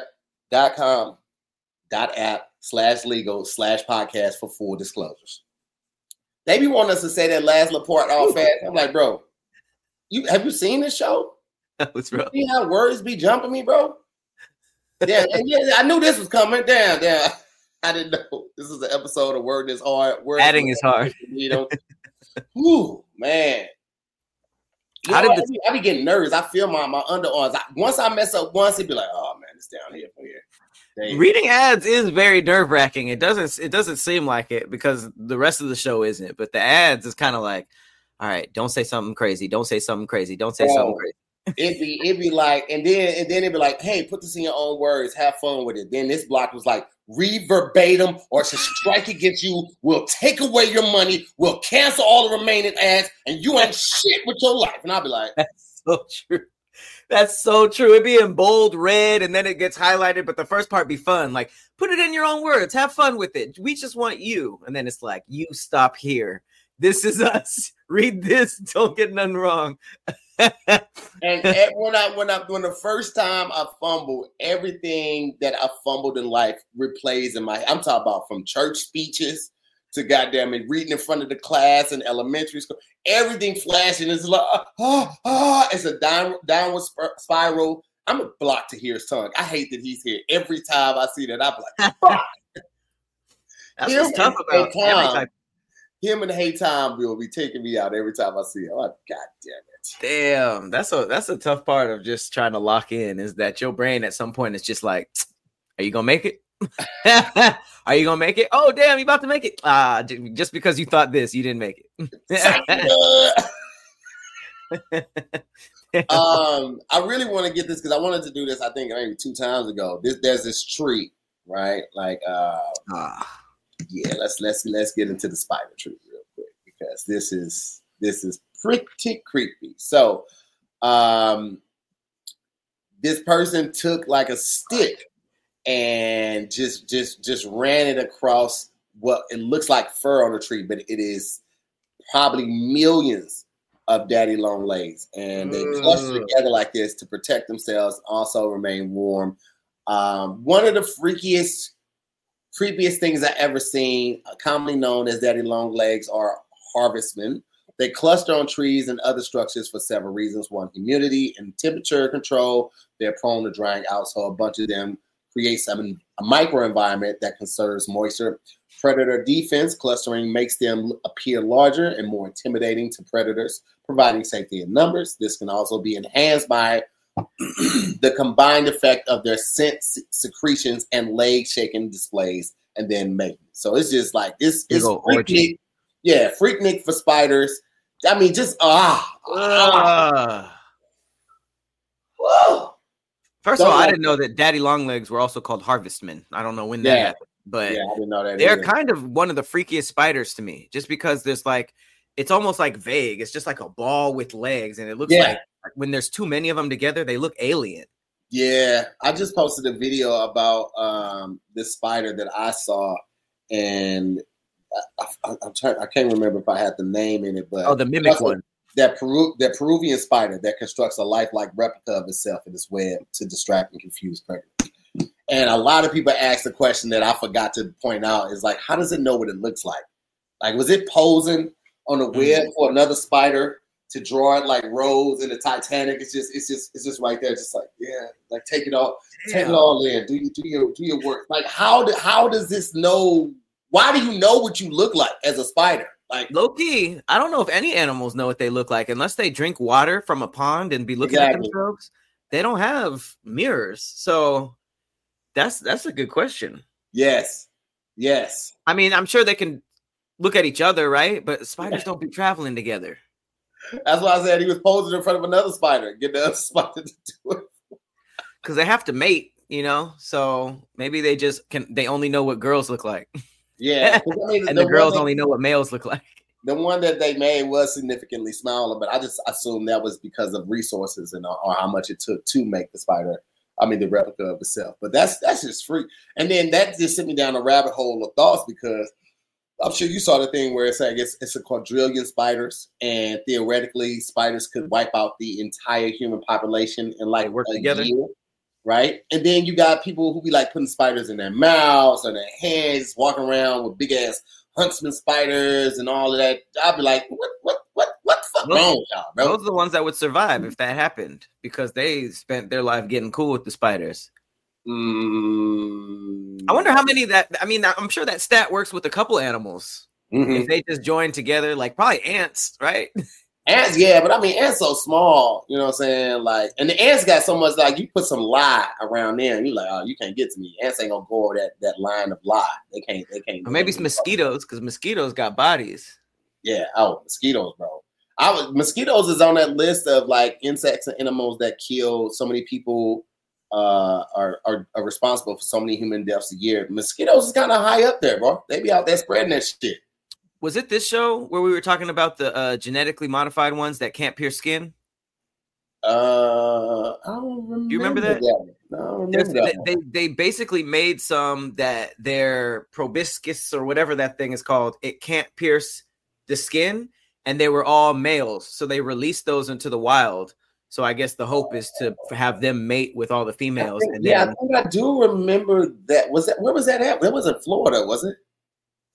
B: cashapp.com.app/legal/podcast for full disclosures. They be wanting us to say that last little part all fast. I'm like, bro, have you seen this show?
D: What's wrong?
B: You see how words be jumping me, bro? Yeah, I knew this was coming. Damn. I didn't know this is an episode of Word is Hard.
D: Adding is hard.
B: Whew, man. I be getting nervous. I feel my underarms. Once I mess up once, it'd be like, oh man, it's down here from here. Dang.
D: Reading ads is very nerve-wracking. It doesn't seem like it because the rest of the show isn't. But the ads is kind of like, all right, don't say something crazy. Don't say something crazy. Don't say something crazy.
B: It'd be like, and then it'd be like, hey, put this in your own words, have fun with it. Then this block was like, read verbatim, or to strike against you, we'll take away your money, we'll cancel all the remaining ads, and you ain't shit with your life. And I'll be like,
D: that's so true. That's so true. It'd be in bold red, and then it gets highlighted, but the first part be fun. Like, put it in your own words, have fun with it. We just want you. And then it's like, you stop here. This is us. Read this. Don't get nothing wrong.
B: And when the first time I fumbled, everything that I fumbled in life replays in my head. I'm talking about from church speeches to goddamn it, reading in front of the class in elementary school. Everything flashing is like, it's a downward spiral. I'm a block to hear his tongue. I hate that he's here. Every time I see that, I'm like, fuck.
D: That's what's tough about
B: him and Haytime will be taking me out every time I see him. Oh, God damn it.
D: Damn, that's a tough part of just trying to lock in, is that your brain at some point is just like, are you gonna make it? Are you gonna make it? Oh damn, you about to make it. Just because you thought this, you didn't make it.
B: I really want to get this because I wanted to do this, I think maybe 2 times ago. There's this tree, right? Like yeah, let's get into the spider tree real quick, because this is pretty creepy. So this person took like a stick and just ran it across what it looks like fur on the tree, but it is probably millions of daddy long legs, and they cluster together like this to protect themselves, also remain warm. One of the creepiest things I ever seen, commonly known as daddy long legs, are harvestmen. They cluster on trees and other structures for several reasons. One, humidity and temperature control. They're prone to drying out, so a bunch of them creates a microenvironment that conserves moisture. Predator defense, clustering makes them appear larger and more intimidating to predators, providing safety in numbers. This can also be enhanced by the combined effect of their scent secretions and leg shaking displays, and then mating. So it's just like it's freaknik. Yeah, freaknik for spiders. I mean, just Whoa.
D: First of all, I didn't know that daddy long legs were also called harvestmen. I don't know when that happened, but
B: I didn't know that
D: they're
B: either.
D: kind of one of the freakiest spiders to me, just because there's like, it's almost like vague. It's just like a ball with legs, and it looks like when there's too many of them together, they look alien.
B: Yeah, I just posted a video about this spider that I saw, and I can't remember if I had the name in it, but
D: the mimic one.
B: That Peruvian spider that constructs a lifelike replica of itself in its web to distract and confuse predators. And a lot of people ask the question that I forgot to point out is like, how does it know what it looks like? Like, was it posing on the web for another spider to draw it like Rose in the Titanic? It's just right there, just like, like take it all in. Do your work. Like, how does this know? Why do you know what you look like as a spider? Like,
D: low key, I don't know if any animals know what they look like unless they drink water from a pond and be looking at themselves. They don't have mirrors, so that's a good question.
B: Yes.
D: I mean, I'm sure they can look at each other, right? But spiders don't be traveling together.
B: That's why I said he was posing in front of another spider, get the other spider to do it.
D: Because they have to mate, so maybe they only know what girls look like.
B: Yeah.
D: And the girls only know what males look like.
B: The one that they made was significantly smaller, but I just assumed that was because of resources or how much it took to make the replica of itself. But that's just free. And then that just sent me down a rabbit hole of thoughts, because I'm sure you saw the thing where it's like it's a quadrillion spiders, and theoretically spiders could wipe out the entire human population in like
D: work together.
B: Year, right? And then you got people who be like putting spiders in their mouths or their hands, walking around with big ass huntsman spiders and all of that. I'd be like, what the fuck wrong with y'all, bro?
D: Those are the ones that would survive if that happened, because they spent their life getting cool with the spiders. I wonder how many I'm sure that stat works with a couple animals. If they just join together, like probably ants, right?
B: Ants, yeah, but I mean, ants so small, you know what I'm saying? Like, and the ants got so much, like, you put some lye around there, and you're like, oh, you can't get to me. Ants ain't gonna go over that line of lye. They can't.
D: Or maybe it's mosquitoes, because mosquitoes got bodies.
B: Yeah. Oh, mosquitoes, bro. Mosquitoes is on that list of like insects and animals that kill so many people. Are responsible for so many human deaths a year. Mosquitoes is kind of high up there, bro. They be out there spreading that shit.
D: Was it this show where we were talking about the genetically modified ones that can't pierce skin?
B: I don't remember.
D: Do you remember that?
B: No, I don't remember that.
D: They basically made some that their proboscis or whatever that thing is called, it can't pierce the skin, and they were all males, so they released those into the wild. So I guess the hope is to have them mate with all the females.
B: I think I do remember that. Where was that at? That was in Florida, was it?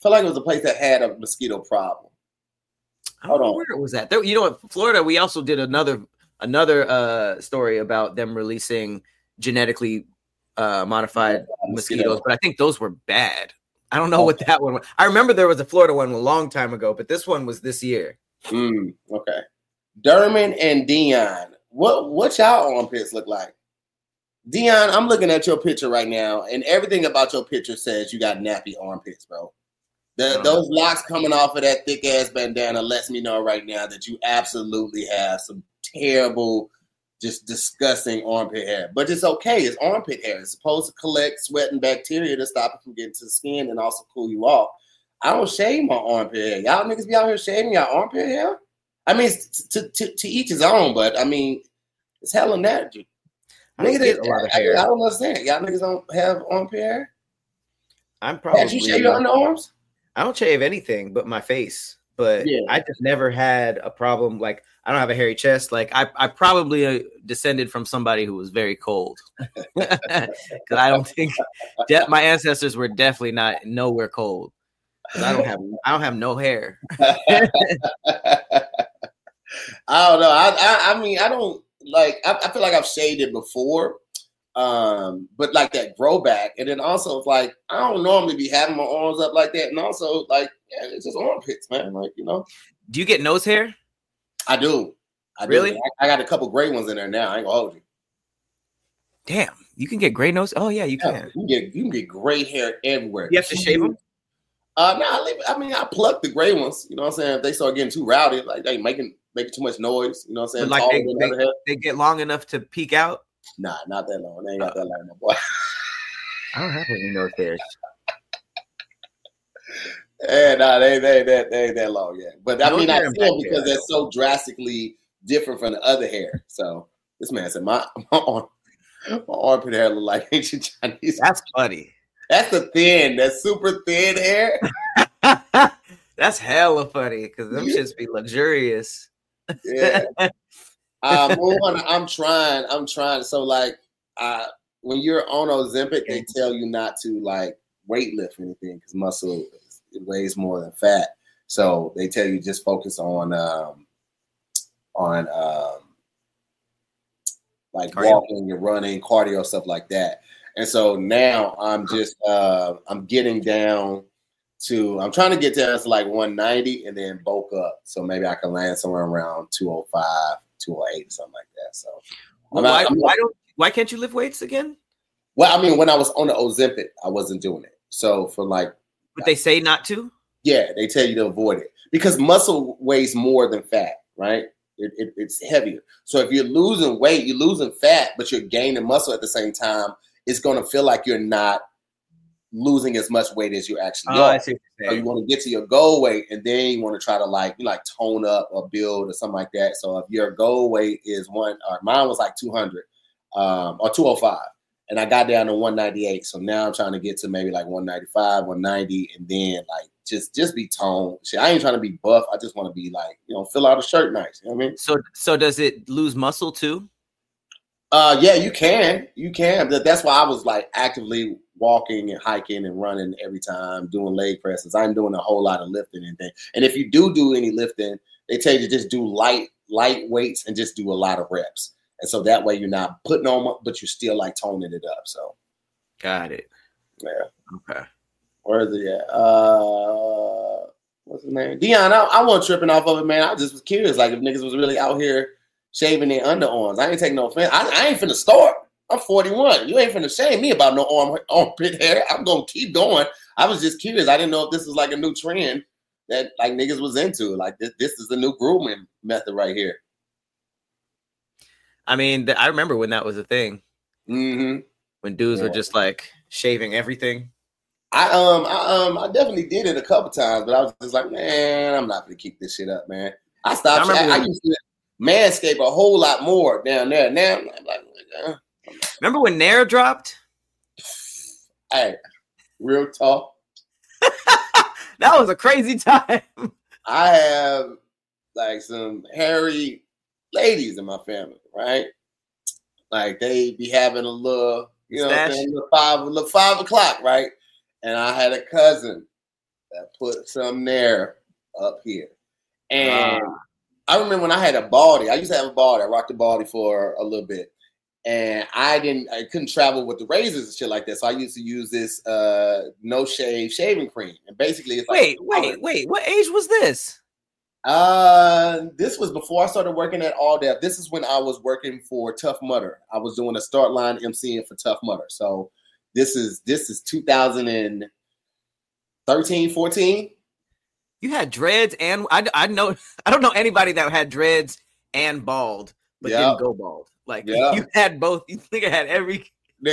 B: felt like it was a place that had a mosquito problem.
D: I don't know where it was at. There, you know what? Florida, we also did another story about them releasing genetically modified mosquitoes, but I think those were bad. I don't know what that one was. I remember there was a Florida one a long time ago, but this one was this year.
B: Okay. Derman and Dion, what y'all armpits look like? Dion, I'm looking at your picture right now, and everything about your picture says you got nappy armpits, bro. Those locks coming off of that thick ass bandana lets me know right now that you absolutely have some terrible, just disgusting armpit hair. But it's okay. It's armpit hair. It's supposed to collect sweat and bacteria to stop it from getting to the skin and also cool you off. I don't shave my armpit hair. Y'all niggas be out here shaving your armpit hair? I mean, to each his own, but I mean, it's hella natural. Nigga, a lot of hair. I don't understand. Y'all niggas don't have armpit hair?
D: I'm probably.
B: Did you shave your underarms?
D: I don't shave anything but my face. But I just never had a problem. Like, I don't have a hairy chest. Like, I probably descended from somebody who was very cold. Because I don't think my ancestors were definitely nowhere cold. I don't have no hair.
B: I don't know. I mean, I don't like. I feel like I've shaved it before, but like that grow back, and then also like I don't normally be having my arms up like that, and also like it's just armpits, man. Like
D: Do you get nose hair?
B: I do.
D: Really?
B: I got a couple gray ones in there now. I ain't gonna hold you.
D: Damn, you can get gray nose. Oh yeah, you can.
B: You can get gray hair everywhere.
D: You have to shave them.
B: I pluck the gray ones. You know what I'm saying? If they start getting too rowdy, like they making too much noise. You know what I'm saying?
D: But like they get long enough to peek out.
B: Nah, not that long. They ain't got that long, my boy.
D: I don't have any nose hairs.
B: Yeah, nah, they ain't that long yet. But I mean, I feel because they're so drastically different from the other hair. So this man said my armpit hair look like ancient Chinese.
D: That's funny.
B: That's that's super thin hair.
D: That's hella funny because them shits be luxurious.
B: Yeah. I'm trying. So like, when you're on Ozempic, they tell you not to like weight lift anything because muscle it weighs more than fat. So they tell you just focus on like cardio. Walking and running, cardio, stuff like that. And so now I'm just I'm getting down to I'm trying to get down to like 190 and then bulk up. So maybe I can land somewhere around 205, 208, something like that. So
D: why can't you lift weights again?
B: Well, I mean, when I was on the Ozempic, I wasn't doing it. So for like,
D: but they say not to.
B: Yeah, they tell you to avoid it because muscle weighs more than fat, right? It's heavier. So if you're losing weight, you're losing fat, but you're gaining muscle at the same time. It's going to feel like you're not losing as much weight as you actually are.
D: I see what you're saying.
B: So you want to get to your goal weight, and then you want to try to like tone up or build or something like that. So if your goal weight is mine was like 200 or 205, and I got down to 198. So now I'm trying to get to maybe like 195, 190, and then like just be toned. Shit, I ain't trying to be buff. I just want to be like fill out a shirt nice. You know what I mean?
D: So does it lose muscle too?
B: Yeah, you can. That's why I was like actively walking and hiking and running every time, doing leg presses. I'm doing a whole lot of lifting and things. And if you do any lifting, they tell you to just do light weights and just do a lot of reps. And so that way you're not putting on, but you're still like toning it up. So,
D: got it.
B: Yeah.
D: Okay.
B: Where is it at? What's his name? Dion. I wasn't tripping off of it, man. I just was curious, like if niggas was really out here shaving their underarms. I ain't taking no offense. I ain't finna start. I'm 41. You ain't finna shame me about no armpit hair. I'm gonna keep going. I was just curious. I didn't know if this was like a new trend that like niggas was into. Like this is the new grooming method right here.
D: I mean, I remember when that was a thing.
B: Mm-hmm.
D: When dudes were just like shaving everything.
B: I definitely did it a couple times, but I was just like, man, I'm not gonna keep this shit up, man. I stopped. I used to manscape a whole lot more down there. Now I'm like,
D: remember when Nair dropped?
B: Hey, real talk.
D: That was a crazy time.
B: I have like some hairy ladies in my family, right? Like they be having a little, you know, what I'm saying, little 5 o'clock, right? And I had a cousin put some there up here. And I remember when I had a Baldy. I used to have a Baldy. I rocked the Baldy for a little bit. And I couldn't travel with the razors and shit like that. So I used to use this no shave shaving cream. And basically it's
D: wait. What age was this?
B: This was before I started working at All Def. This is when I was working for Tough Mudder. I was doing a start line MCing for Tough Mudder. So this is 2013, 14.
D: You had dreads and I don't know anybody that had dreads and bald, but didn't go bald. Like you had both. You think I had every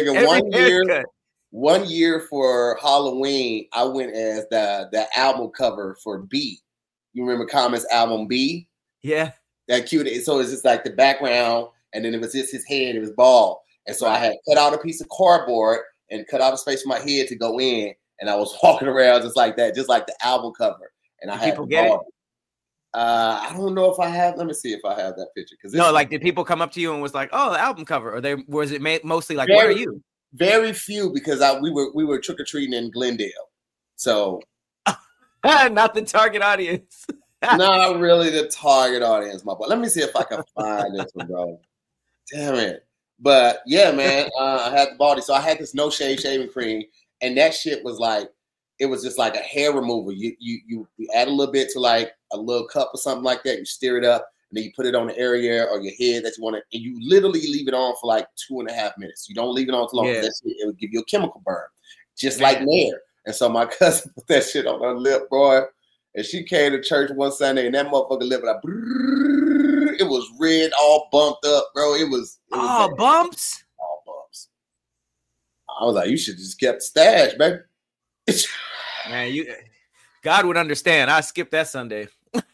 B: one year for Halloween, I went as the album cover for B. You remember Common's album B?
D: Yeah.
B: That cute. So it's just like the background, and then it was just his head, it was bald. And so I had cut out a piece of cardboard and cut out a space for my head to go in, and I was walking around just like that, just like the album cover. And I had
D: people get it?
B: I don't know if I have. Let me see if I have that picture.
D: Did people come up to you and was like, "Oh, the album cover," or was it mostly like, "What are you?"
B: Very few, because we were trick or treating in Glendale, so
D: not the target audience.
B: Not really the target audience, my boy. Let me see if I can find this one, bro. Damn it! But yeah, man, I had the Baldy, so I had this no shave shaving cream, and that shit was like. It was just like a hair remover. You add a little bit to like a little cup or something like that. You stir it up, and then you put it on the area or your head that you want to, and you literally leave it on for like 2.5 minutes. You don't leave it on too long. Yeah. It would give you a chemical burn, just like Nair. And so my cousin put that shit on her lip, boy, and she came to church one Sunday, and that motherfucker lip like, it was red, all bumped up, bro. It was
D: bumps.
B: All bumps. I was like, you should just kept the stash, baby.
D: Man, God would understand. I skipped that Sunday.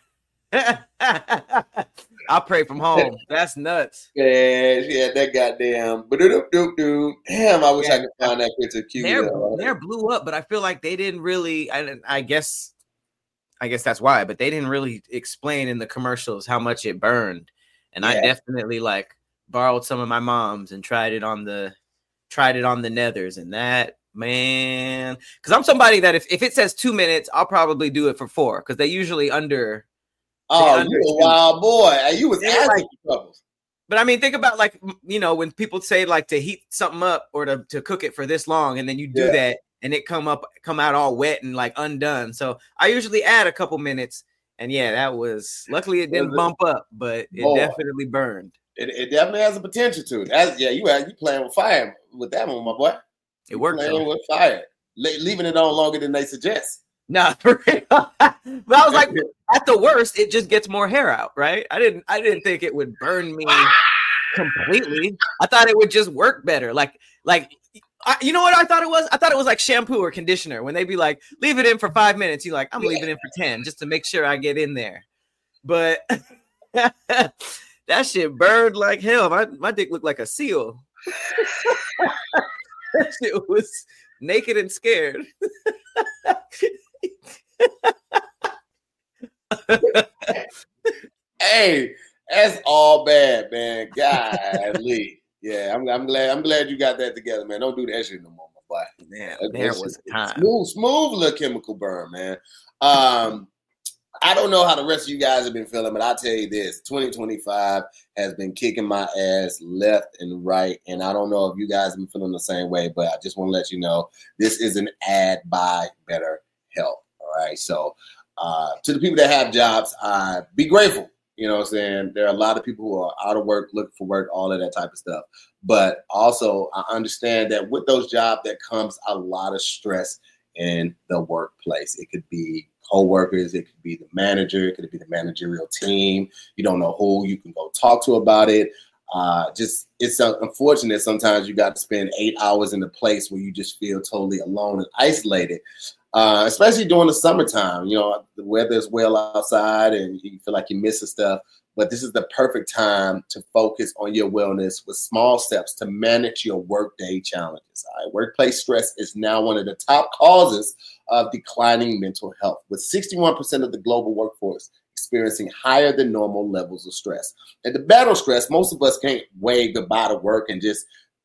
D: I'll pray from home. That's nuts.
B: Yeah, she had that goddamn. Damn, I wish I could find that picture.
D: Nair blew up, but I feel like they didn't really. I guess that's why. But they didn't really explain in the commercials how much it burned. And I definitely like borrowed some of my mom's and tried it on the nethers, and that. Man, because I'm somebody that if it says 2 minutes, I'll probably do it for 4 because they usually under.
B: Oh, you a wild boy! You was asking for troubles.
D: But I mean, think about like when people say like to heat something up or to cook it for this long, and then you do that, and it come out all wet and like undone. So I usually add a couple minutes, and that was luckily it didn't bump up, but it definitely burned.
B: It definitely has a potential to it. You playing with fire with that one, my boy.
D: It worked.
B: Playing with fire, leaving it on longer than they suggest.
D: Nah, for real. But I was like, at the worst, it just gets more hair out, right? I didn't think it would burn me completely. I thought it would just work better. You know what I thought it was? I thought it was like shampoo or conditioner when they be like, leave it in for 5 minutes. You're like, I'm leaving it in for 10 just to make sure I get in there. But that shit burned like hell. My dick looked like a seal. That shit was naked and scared.
B: Hey, that's all bad, man. Golly. Yeah, I'm glad you got that together, man. Don't do that shit no more, my boy.
D: Man, there was a time.
B: Smooth little chemical burn, man. I don't know how the rest of you guys have been feeling, but I'll tell you this, 2025 has been kicking my ass left and right, and I don't know if you guys have been feeling the same way, but I just want to let you know this is an ad by BetterHelp, all right? So to the people that have jobs, be grateful. You know what I'm saying? There are a lot of people who are out of work, looking for work, all of that type of stuff. But also, I understand that with those jobs, there comes a lot of stress in the workplace. It could be co-workers, it could be the manager, it could be the managerial team. You don't know who you can go talk to about it. It's unfortunate sometimes you got to spend 8 hours in a place where you just feel totally alone and isolated. Especially during the summertime, the weather is well outside and you feel like you're missing stuff. But this is the perfect time to focus on your wellness with small steps to manage your workday challenges. All right? Workplace stress is now one of the top causes of declining mental health, with 61% of the global workforce experiencing higher than normal levels of stress. And to battle stress, most of us can't wave goodbye to work and just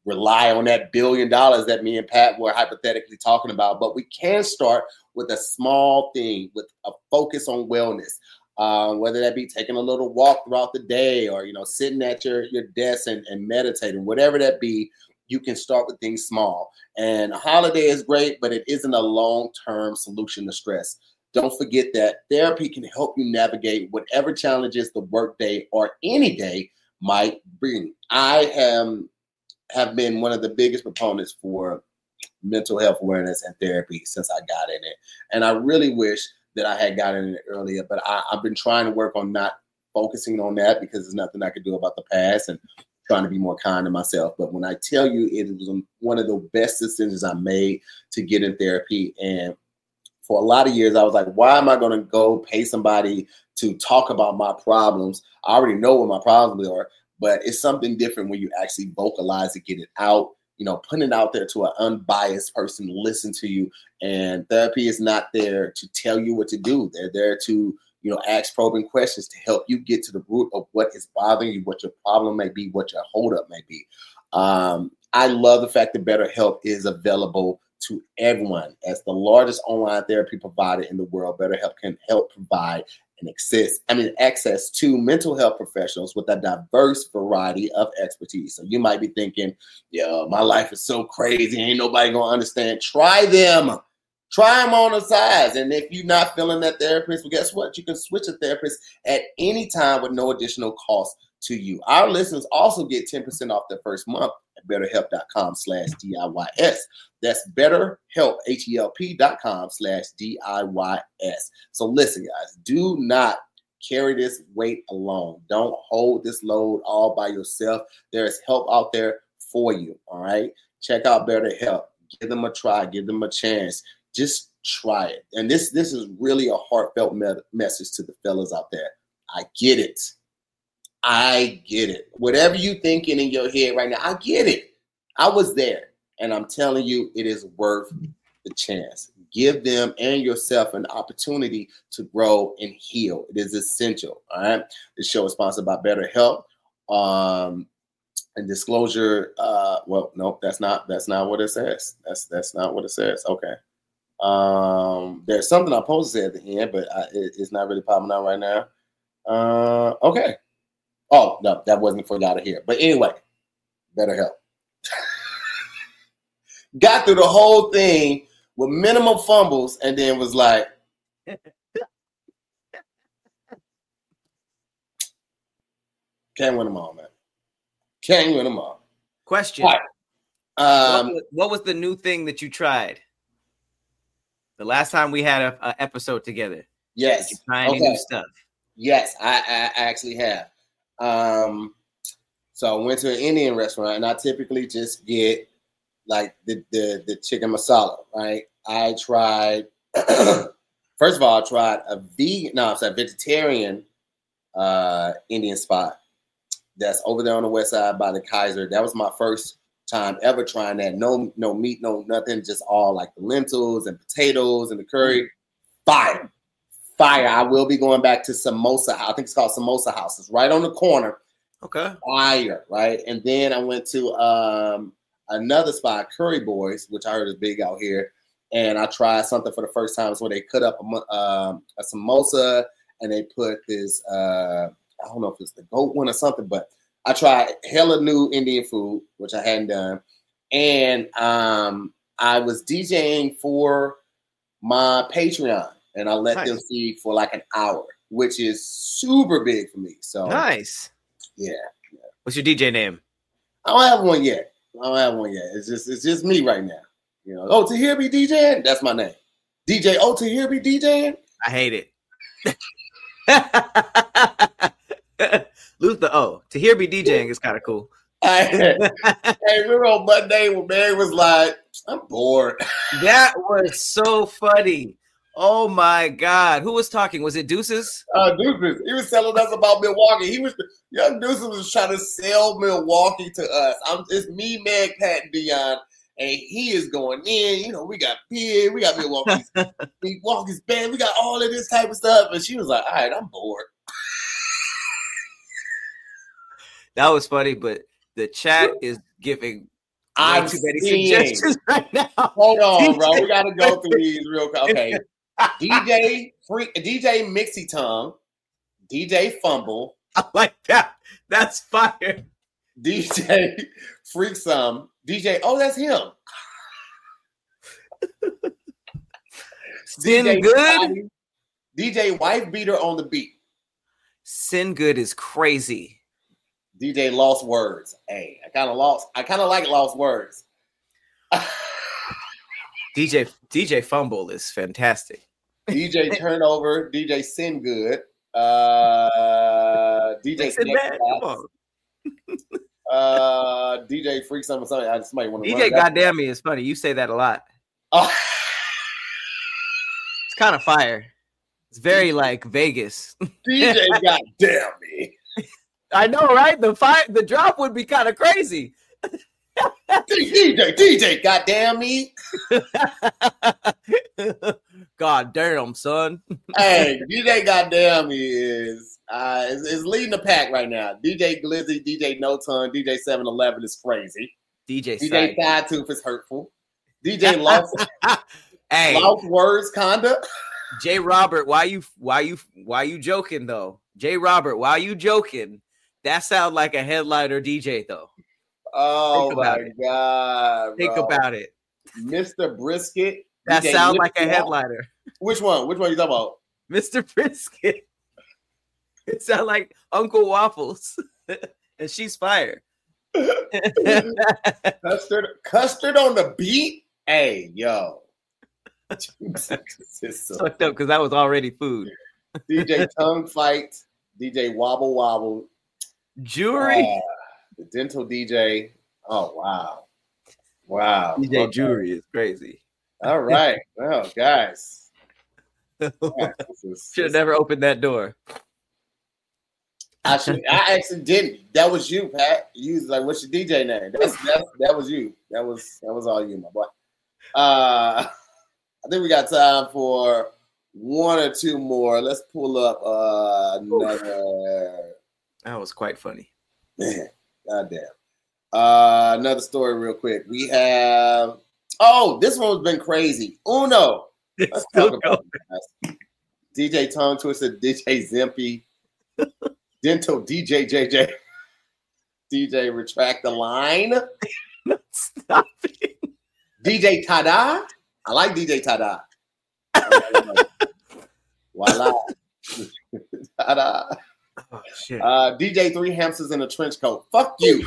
B: rely on that $1 billion that me and Pat were hypothetically talking about, but we can start with a small thing, with a focus on wellness. Whether that be taking a little walk throughout the day or, sitting at your desk and meditating, whatever that be, you can start with things small. And a holiday is great, but it isn't a long-term solution to stress. Don't forget that therapy can help you navigate whatever challenges the workday or any day might bring. I have been one of the biggest proponents for mental health awareness and therapy since I got in it. And I really wish that I had gotten in it earlier, but I've been trying to work on not focusing on that because there's nothing I could do about the past and trying to be more kind to myself. But when I tell you, it was one of the best decisions I made to get in therapy. And for a lot of years, I was like, why am I going to go pay somebody to talk about my problems? I already know what my problems are, but it's something different when you actually vocalize it, get it out, putting it out there to an unbiased person, listen to you. And therapy is not there to tell you what to do. They're there to, ask probing questions to help you get to the root of what is bothering you, what your problem may be, what your holdup may be. I love the fact that BetterHelp is available to everyone. As the largest online therapy provider in the world, BetterHelp can help provide access to mental health professionals with a diverse variety of expertise. So you might be thinking, my life is so crazy, ain't nobody gonna understand. Try them on the sides. And if you're not feeling that therapist, well, guess what? You can switch a therapist at any time with no additional cost to you. Our listeners also get 10% off their first month at BetterHelp.com/DIYS. That's BetterHelp, HELP.com/DIYS. So listen, guys, do not carry this weight alone. Don't hold this load all by yourself. There is help out there for you, all right? Check out BetterHelp. Give them a try. Give them a chance. Just try it. And this is really a heartfelt message to the fellas out there. I get it. Whatever you thinking in your head right now, I get it. I was there. And I'm telling you, it is worth the chance. Give them and yourself an opportunity to grow and heal. It is essential. All right. This show is sponsored by BetterHelp. And disclosure. No, that's not what it says. That's not what it says. Okay. There's something I'm supposed to say at the end, but it's not really popping out right now. Okay. Oh, no, that wasn't for y'all to hear. But anyway, BetterHelp. Got through the whole thing with minimum fumbles and then was like, can't win them all, man. Can't win them all.
D: Question.
B: All right.
D: What was the new thing that you tried? The last time we had an episode together.
B: Yes.
D: Did you try any new stuff?
B: Yes, I actually have. So I went to an Indian restaurant and I typically just get like the chicken masala, right? I tried, first of all, I tried a vegetarian Indian spot that's over there on the west side by the Kaiser. That was my first time ever trying that. No meat, no nothing, just all like the lentils and potatoes and the curry. Fire. I will be going back to Samosa. I think it's called Samosa House. It's right on the corner.
D: Okay.
B: Fire, right? And then I went to another spot, Curry Boys, which I heard is big out here. And I tried something for the first time. So they cut up a samosa and they put this, I don't know if it's the goat one or something, but I tried hella new Indian food, which I hadn't done. And I was DJing for my Patreon. And I let them see for like an hour, which is super big for me. So
D: nice.
B: Yeah.
D: What's your DJ name?
B: I don't have one yet. It's just me right now. Oh, Tahir be DJing? That's my name. DJ Tahir be DJing?
D: I hate it. Lose the O. Tahir be DJing is kind of cool.
B: Hey, remember on Monday when Mary was like, I'm bored.
D: That was so funny. Oh my God. Who was talking? Was it Deuces?
B: Deuces. He was telling us about Milwaukee. Young Deuces was trying to sell Milwaukee to us. It's me, Meg, Pat, and Dion, and he is going in. We got Big, we got Milwaukee's band, we got all of this type of stuff. And she was like, all right, I'm bored.
D: That was funny, but the chat is giving
B: I'm
D: too many
B: seeing
D: suggestions right now.
B: Hold on, bro. We got to go through these real quick. Okay. DJ Mixie Tongue, DJ Fumble.
D: I like that. That's fire.
B: DJ Freaksome, DJ. Oh, that's him.
D: Sin
B: DJ
D: Good.
B: Scotty, DJ Wife Beater on the beat.
D: Sin Good is crazy.
B: DJ Lost Words. Hey, I kind of like Lost Words.
D: DJ Fumble is fantastic.
B: DJ Turnover, DJ Sin Good, DJ DJ Freaksome or something. I just might want to.
D: DJ Goddamn Me is funny. You say that a lot.
B: Oh.
D: It's kind of fire. It's very like Vegas.
B: DJ Goddamn Me.
D: I know, right? The drop would be kind of crazy.
B: DJ Goddamn Me.
D: God damn, son.
B: Hey, DJ Goddamn Me is leading the pack right now. DJ Glizzy, DJ No Ton, DJ 7-Eleven is crazy. DJ Side Tooth is hurtful. DJ Lost Lost Words kinda.
D: J. Robert, why you joking though? J. Robert, why you joking? That sounds like a headliner DJ though.
B: Oh my God.
D: Think about it.
B: Mr. Brisket.
D: That sounds like a headliner.
B: Which one? Which one are you talking about?
D: Mr. Brisket. It sounds like Uncle Waffles. And she's fire.
B: Custard on the beat? Hey, yo.
D: Fucked up because that was already food.
B: DJ Tongue Fight. DJ Wobble Wobble.
D: Jewelry.
B: The Dental DJ. Oh, wow. Wow.
D: DJ Jewelry is crazy.
B: All right. Well, guys.
D: Should have never opened that door.
B: I actually didn't. That was you, Pat. You was like, what's your DJ name? That was you. That was all you, my boy. I think we got time for one or two more. Let's pull up another.
D: That was quite funny.
B: Man, goddamn. Another story real quick. We have this one's been crazy. Uno. Let's talk about it, DJ Tongue Twister, DJ Zimpy, Dental DJ JJ, DJ Retract the Line.
D: Stop it.
B: DJ Tada. I like DJ Tada. Voila. Tada.
D: Oh, shit.
B: DJ Three Hamsters in a Trench Coat. Fuck you.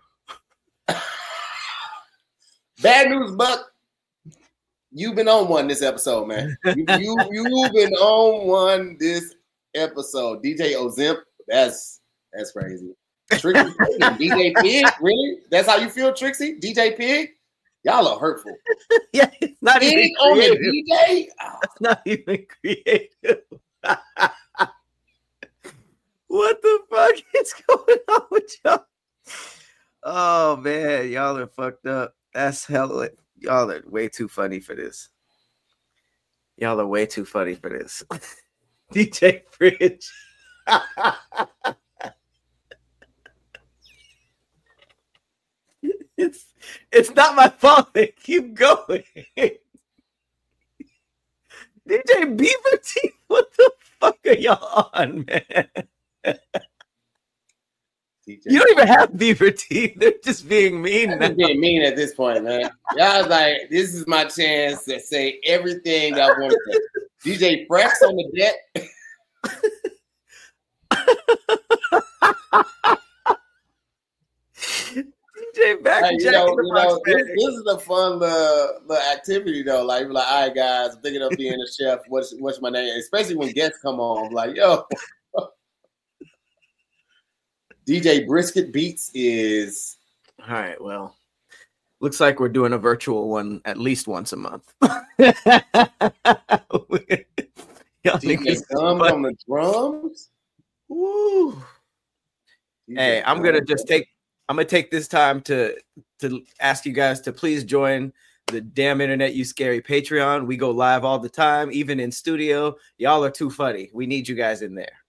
B: Bad news, Buck. You've been on one this episode, man. You've been on one this episode. DJ Ozimp, that's crazy. Trixie DJ Pig, really? That's how you feel, Trixie? DJ Pig? Y'all are hurtful.
D: Yeah, it's not
B: Pig
D: even
B: on
D: creative.
B: the DJ? Oh.
D: It's not even creative. What the fuck is going on with y'all? Oh man, y'all are fucked up. That's hella. Y'all are way too funny for this. Y'all are way too funny for this. DJ Fridge. It's not my fault. They keep going. DJ Beaver Teeth, what the fuck are y'all on, man? You don't even have beaver teeth. They're just being mean.
B: They're being mean at this point, man. Y'all like, this is my chance to say everything that I want to say. DJ Frex on the deck.
D: DJ back.
B: Hey, this is a fun little activity though. Like, all right, guys, I'm thinking of being a chef. What's my name? Especially when guests come on. I'm like, yo. DJ Brisket Beats is
D: all right. Well, looks like we're doing a virtual one at least once a month.
B: DJ Gums on the drums.
D: Woo. Hey, I'm gonna take this time to ask you guys to please join the Damn Internet You Scary Patreon. We go live all the time, even in studio. Y'all are too funny. We need you guys in there.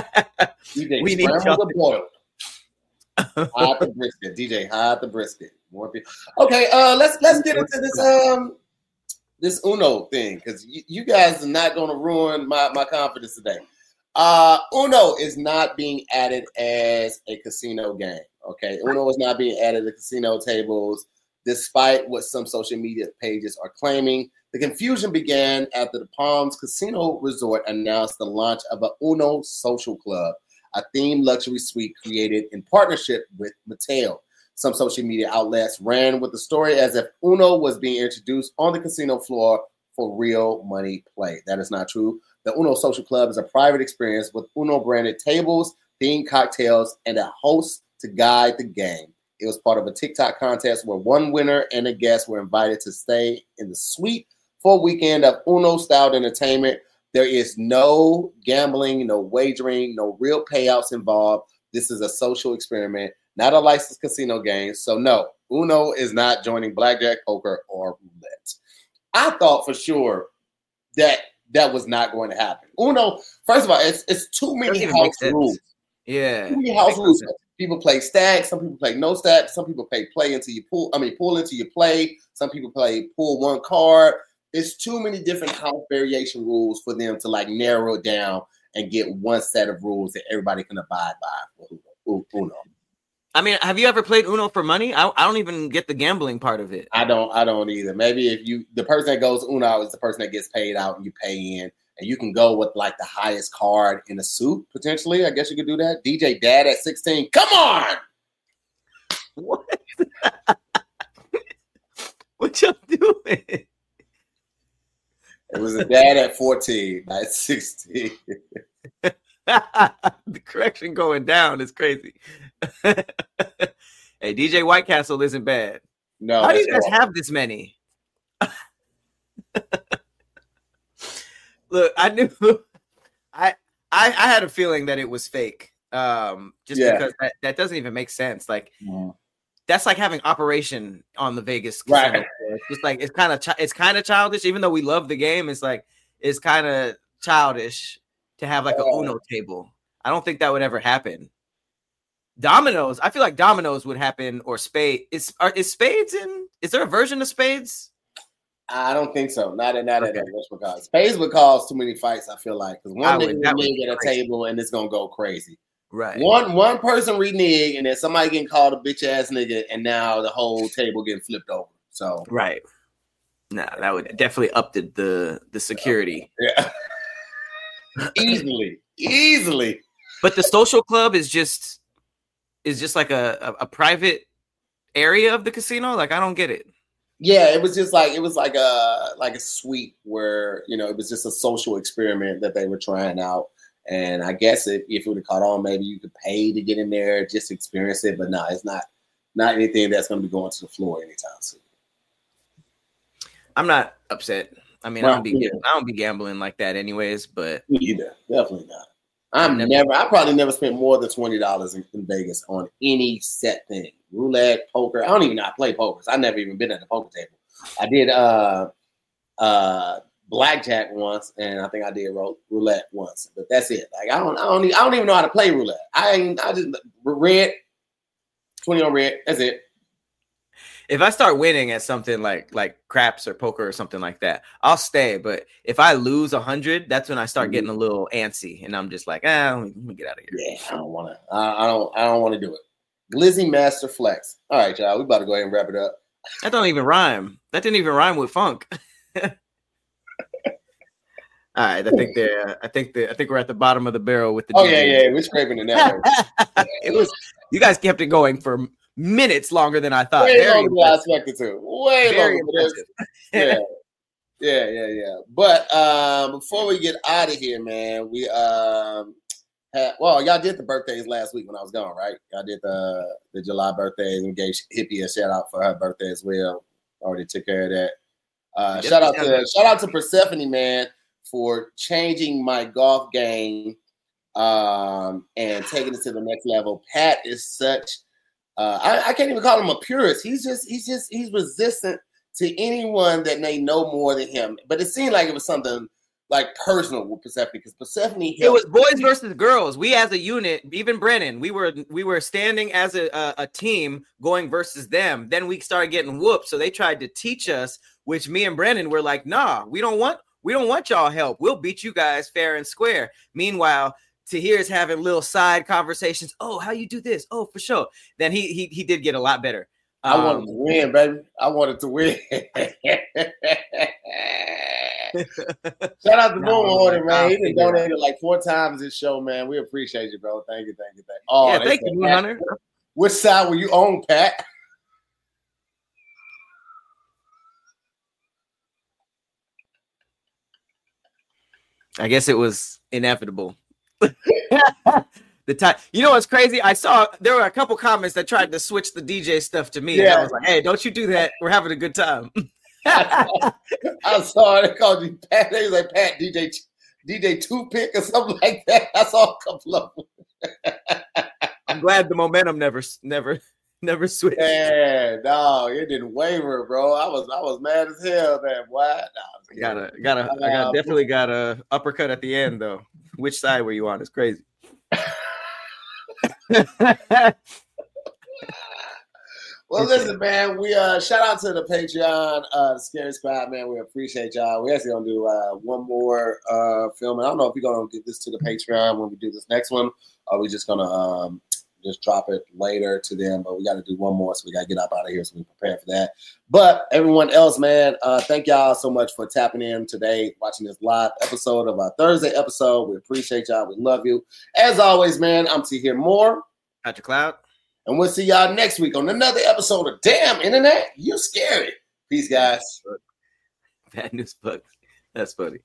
B: DJ we need the boiled. Hide the brisket. DJ, hide the brisket. More people. Okay, let's get into this Uno thing because you guys are not going to ruin my confidence today. Uno is not being added as a casino game. Okay, Uno is not being added to casino tables, despite what some social media pages are claiming. The confusion began after the Palms Casino Resort announced the launch of a Uno Social Club, a themed luxury suite created in partnership with Mattel. Some social media outlets ran with the story as if Uno was being introduced on the casino floor for real money play. That is not true. The Uno Social Club is a private experience with Uno-branded tables, themed cocktails, and a host to guide the game. It was part of a TikTok contest where one winner and a guest were invited to stay in the suite for a weekend of Uno-style entertainment. There is no gambling, no wagering, no real payouts involved. This is a social experiment, not a licensed casino game. So no, Uno is not joining blackjack, poker, or roulette. I thought for sure that was not going to happen. Uno, first of all, it's too many house rules.
D: Yeah.
B: Too many house rules. People play stacks, some people play no stacks, some people pull into your play, some people play pull one card. It's too many different house variation rules for them to like narrow it down and get one set of rules that everybody can abide by for Uno.
D: I mean, have you ever played Uno for money? I don't even get the gambling part of it.
B: I don't either. Maybe if the person that goes Uno is the person that gets paid out and you pay in, and you can go with like the highest card in a suit potentially. I guess you could do that. DJ Dad at 16. Come on.
D: What? What y'all doing?
B: It was a dad at 14, not 16.
D: The correction going down is crazy. Hey, DJ White Castle isn't bad.
B: No.
D: How do you guys have this many? Look, I knew I had a feeling that it was fake. Because that doesn't even make sense. Like that's like having Operation on the Vegas casino.
B: Right.
D: It's just like it's kind of childish, even though we love the game. It's like it's kind of childish to have like a Uno table. I don't think that would ever happen. Dominoes, I feel like Dominoes would happen, or Spade. Is Spades in? Is there a version of Spades?
B: I don't think so. Not at that. Spades would cause too many fights, I feel like. Because one nigga renege at a table and it's gonna go crazy.
D: Right.
B: One person renege and then somebody getting called a bitch ass nigga and now the whole table getting flipped over. So
D: right. Nah, that would definitely up the security.
B: Yeah. Easily.
D: But the social club is just like a private area of the casino. Like I don't get it.
B: Yeah, it was like a suite where it was just a social experiment that they were trying out. And I guess if it would have caught on, maybe you could pay to get in there, just experience it. But no, it's not anything that's going to be going to the floor anytime soon.
D: I'm not upset. I mean, I don't be gambling like that anyways. But
B: me either, definitely not. I probably never spent more than $20 in Vegas on any set thing. Roulette, poker. I don't even know how to play poker. I've never even been at the poker table. I did blackjack once, and I think I did roulette once, but that's it. Like I don't even know how to play roulette. I just red, 20 on red. That's it.
D: If I start winning at something like craps or poker or something like that, I'll stay. But if I lose 100, that's when I start getting a little antsy, and I'm just like, let me get out of here.
B: Yeah, I don't want to. I don't want to do it. Glizzy Master Flex. All right, y'all. We about to go ahead and wrap it up.
D: That don't even rhyme. That didn't even rhyme with funk. All right, I think we're at the bottom of the barrel with the.
B: Oh yeah, we're scraping the network.
D: It was. You guys kept it going for minutes longer than I thought.
B: Way longer than I expected to. Way longer. Yeah. But before we get out of here, man, we y'all did the birthdays last week when I was gone, right? Y'all did the July birthdays and gave Hippie a shout out for her birthday as well. Already took care of that. Shout out to Persephone, man, for changing my golf game and taking it to the next level. Pat is such I can't even call him a purist. He's resistant to anyone that may know more than him. But it seemed like it was something like personal with Persephone because Persephone.
D: It was boys versus girls. We as a unit, even Brennan, we were standing as a team going versus them. Then we started getting whooped, so they tried to teach us. Which me and Brennan were like, nah, we don't want y'all help. We'll beat you guys fair and square. Meanwhile, Tahir's having little side conversations. Oh, how you do this? Oh, for sure. Then he did get a lot better.
B: I wanted to win, baby. I wanted to win. Shout out to Boom Hornet, man. He been donated like 4 times this show, man. We appreciate you, bro. Thank you. Oh,
D: yeah, thank you, Hunter.
B: Which side were you on, Pat?
D: I guess it was inevitable. The time, you know what's crazy? I saw there were a couple comments that tried to switch the DJ stuff to me. Yeah. And I was like, hey, don't you do that. We're having a good time.
B: I saw it. They called you Pat. They was like, Pat, DJ Toothpick or something like that. I saw a couple of them.
D: I'm glad the momentum never switched.
B: Yeah, no, it didn't waver, bro. I was mad as hell, man. What?
D: No, I definitely got a uppercut at the end, though. Which side were you on? It's crazy.
B: Well, listen, man. We shout out to the Patreon, the Scary Squad, man. We appreciate y'all. We actually gonna do one more film. I don't know if we're gonna get this to the Patreon when we do this next one, or we just gonna just drop it later to them. But we got to do one more, so we got to get up out of here so we prepare for that. But everyone else, man, thank y'all so much for tapping in today, watching this live episode of our Thursday episode. We appreciate y'all. We love you. As always, man, I'm Tahir Moore.
D: Dr. Cloud.
B: And we'll see y'all next week on another episode of Damn Internet, You Scary. Peace, guys.
D: Bad news bugs. That's funny.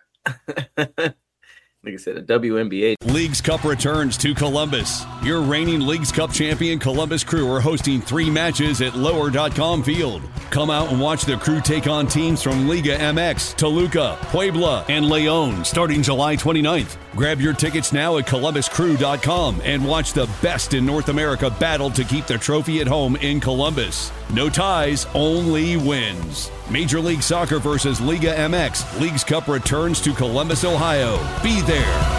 D: Like I said, a WNBA.
A: Leagues Cup returns to Columbus. Your reigning Leagues Cup champion Columbus Crew are hosting 3 matches at Lower.com Field. Come out and watch the Crew take on teams from Liga MX, Toluca, Puebla, and Leon starting July 29th. Grab your tickets now at ColumbusCrew.com and watch the best in North America battle to keep the trophy at home in Columbus. No ties, only wins. Major League Soccer versus Liga MX. Leagues Cup returns to Columbus, Ohio. Be there.